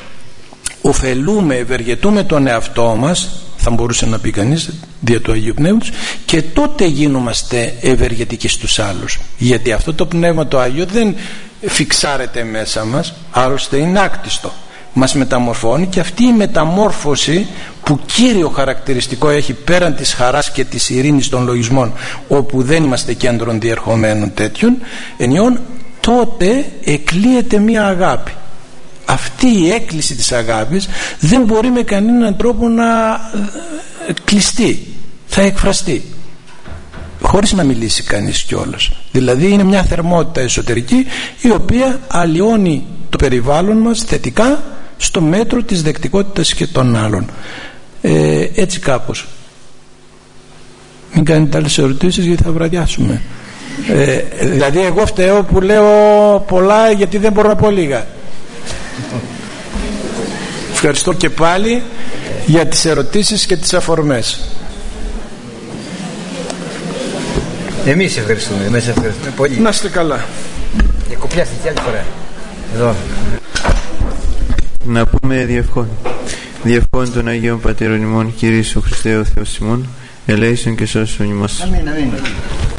ωφελούμε, ευεργετούμε τον εαυτό μας, θα μπορούσε να πει κανείς, δια του Αγίου Πνεύματος, και τότε γίνομαστε ευεργετικοί στους άλλους, γιατί αυτό το Πνεύμα το Άγιο δεν φιξάρεται μέσα μας, άλλωστε είναι άκτιστο, μας μεταμορφώνει, και αυτή η μεταμόρφωση που κύριο χαρακτηριστικό έχει πέραν της χαράς και της ειρήνης των λογισμών, όπου δεν είμαστε κέντρων διερχομένων τέτοιων ενιών, τότε εκλείεται μια αγάπη. Αυτή η έκκληση της αγάπης δεν μπορεί με κανέναν τρόπο να κλειστεί, θα εκφραστεί χωρίς να μιλήσει κανείς κιόλας. Δηλαδή είναι μια θερμότητα εσωτερική η οποία αλλοιώνει το περιβάλλον μας θετικά στο μέτρο της δεκτικότητας και των άλλων. Έτσι κάπως. Μην κάνετε άλλες ερωτήσεις γιατί θα βραδιάσουμε. Δηλαδή εγώ φταίω που λέω πολλά γιατί δεν μπορώ να πω λίγα. Ευχαριστώ και πάλι για τις ερωτήσεις και τις αφορμές. Εμείς ευχαριστούμε πολύ. Να είστε καλά. Κοπιάστε κι άλλη φορά. Εδώ. Να πούμε διευχών των Αγίων Πατέρων ημών, Κύριε Ιησού Χριστέ ο Θεός ημών, ελέησον και σώσον ημάς. Αμήν.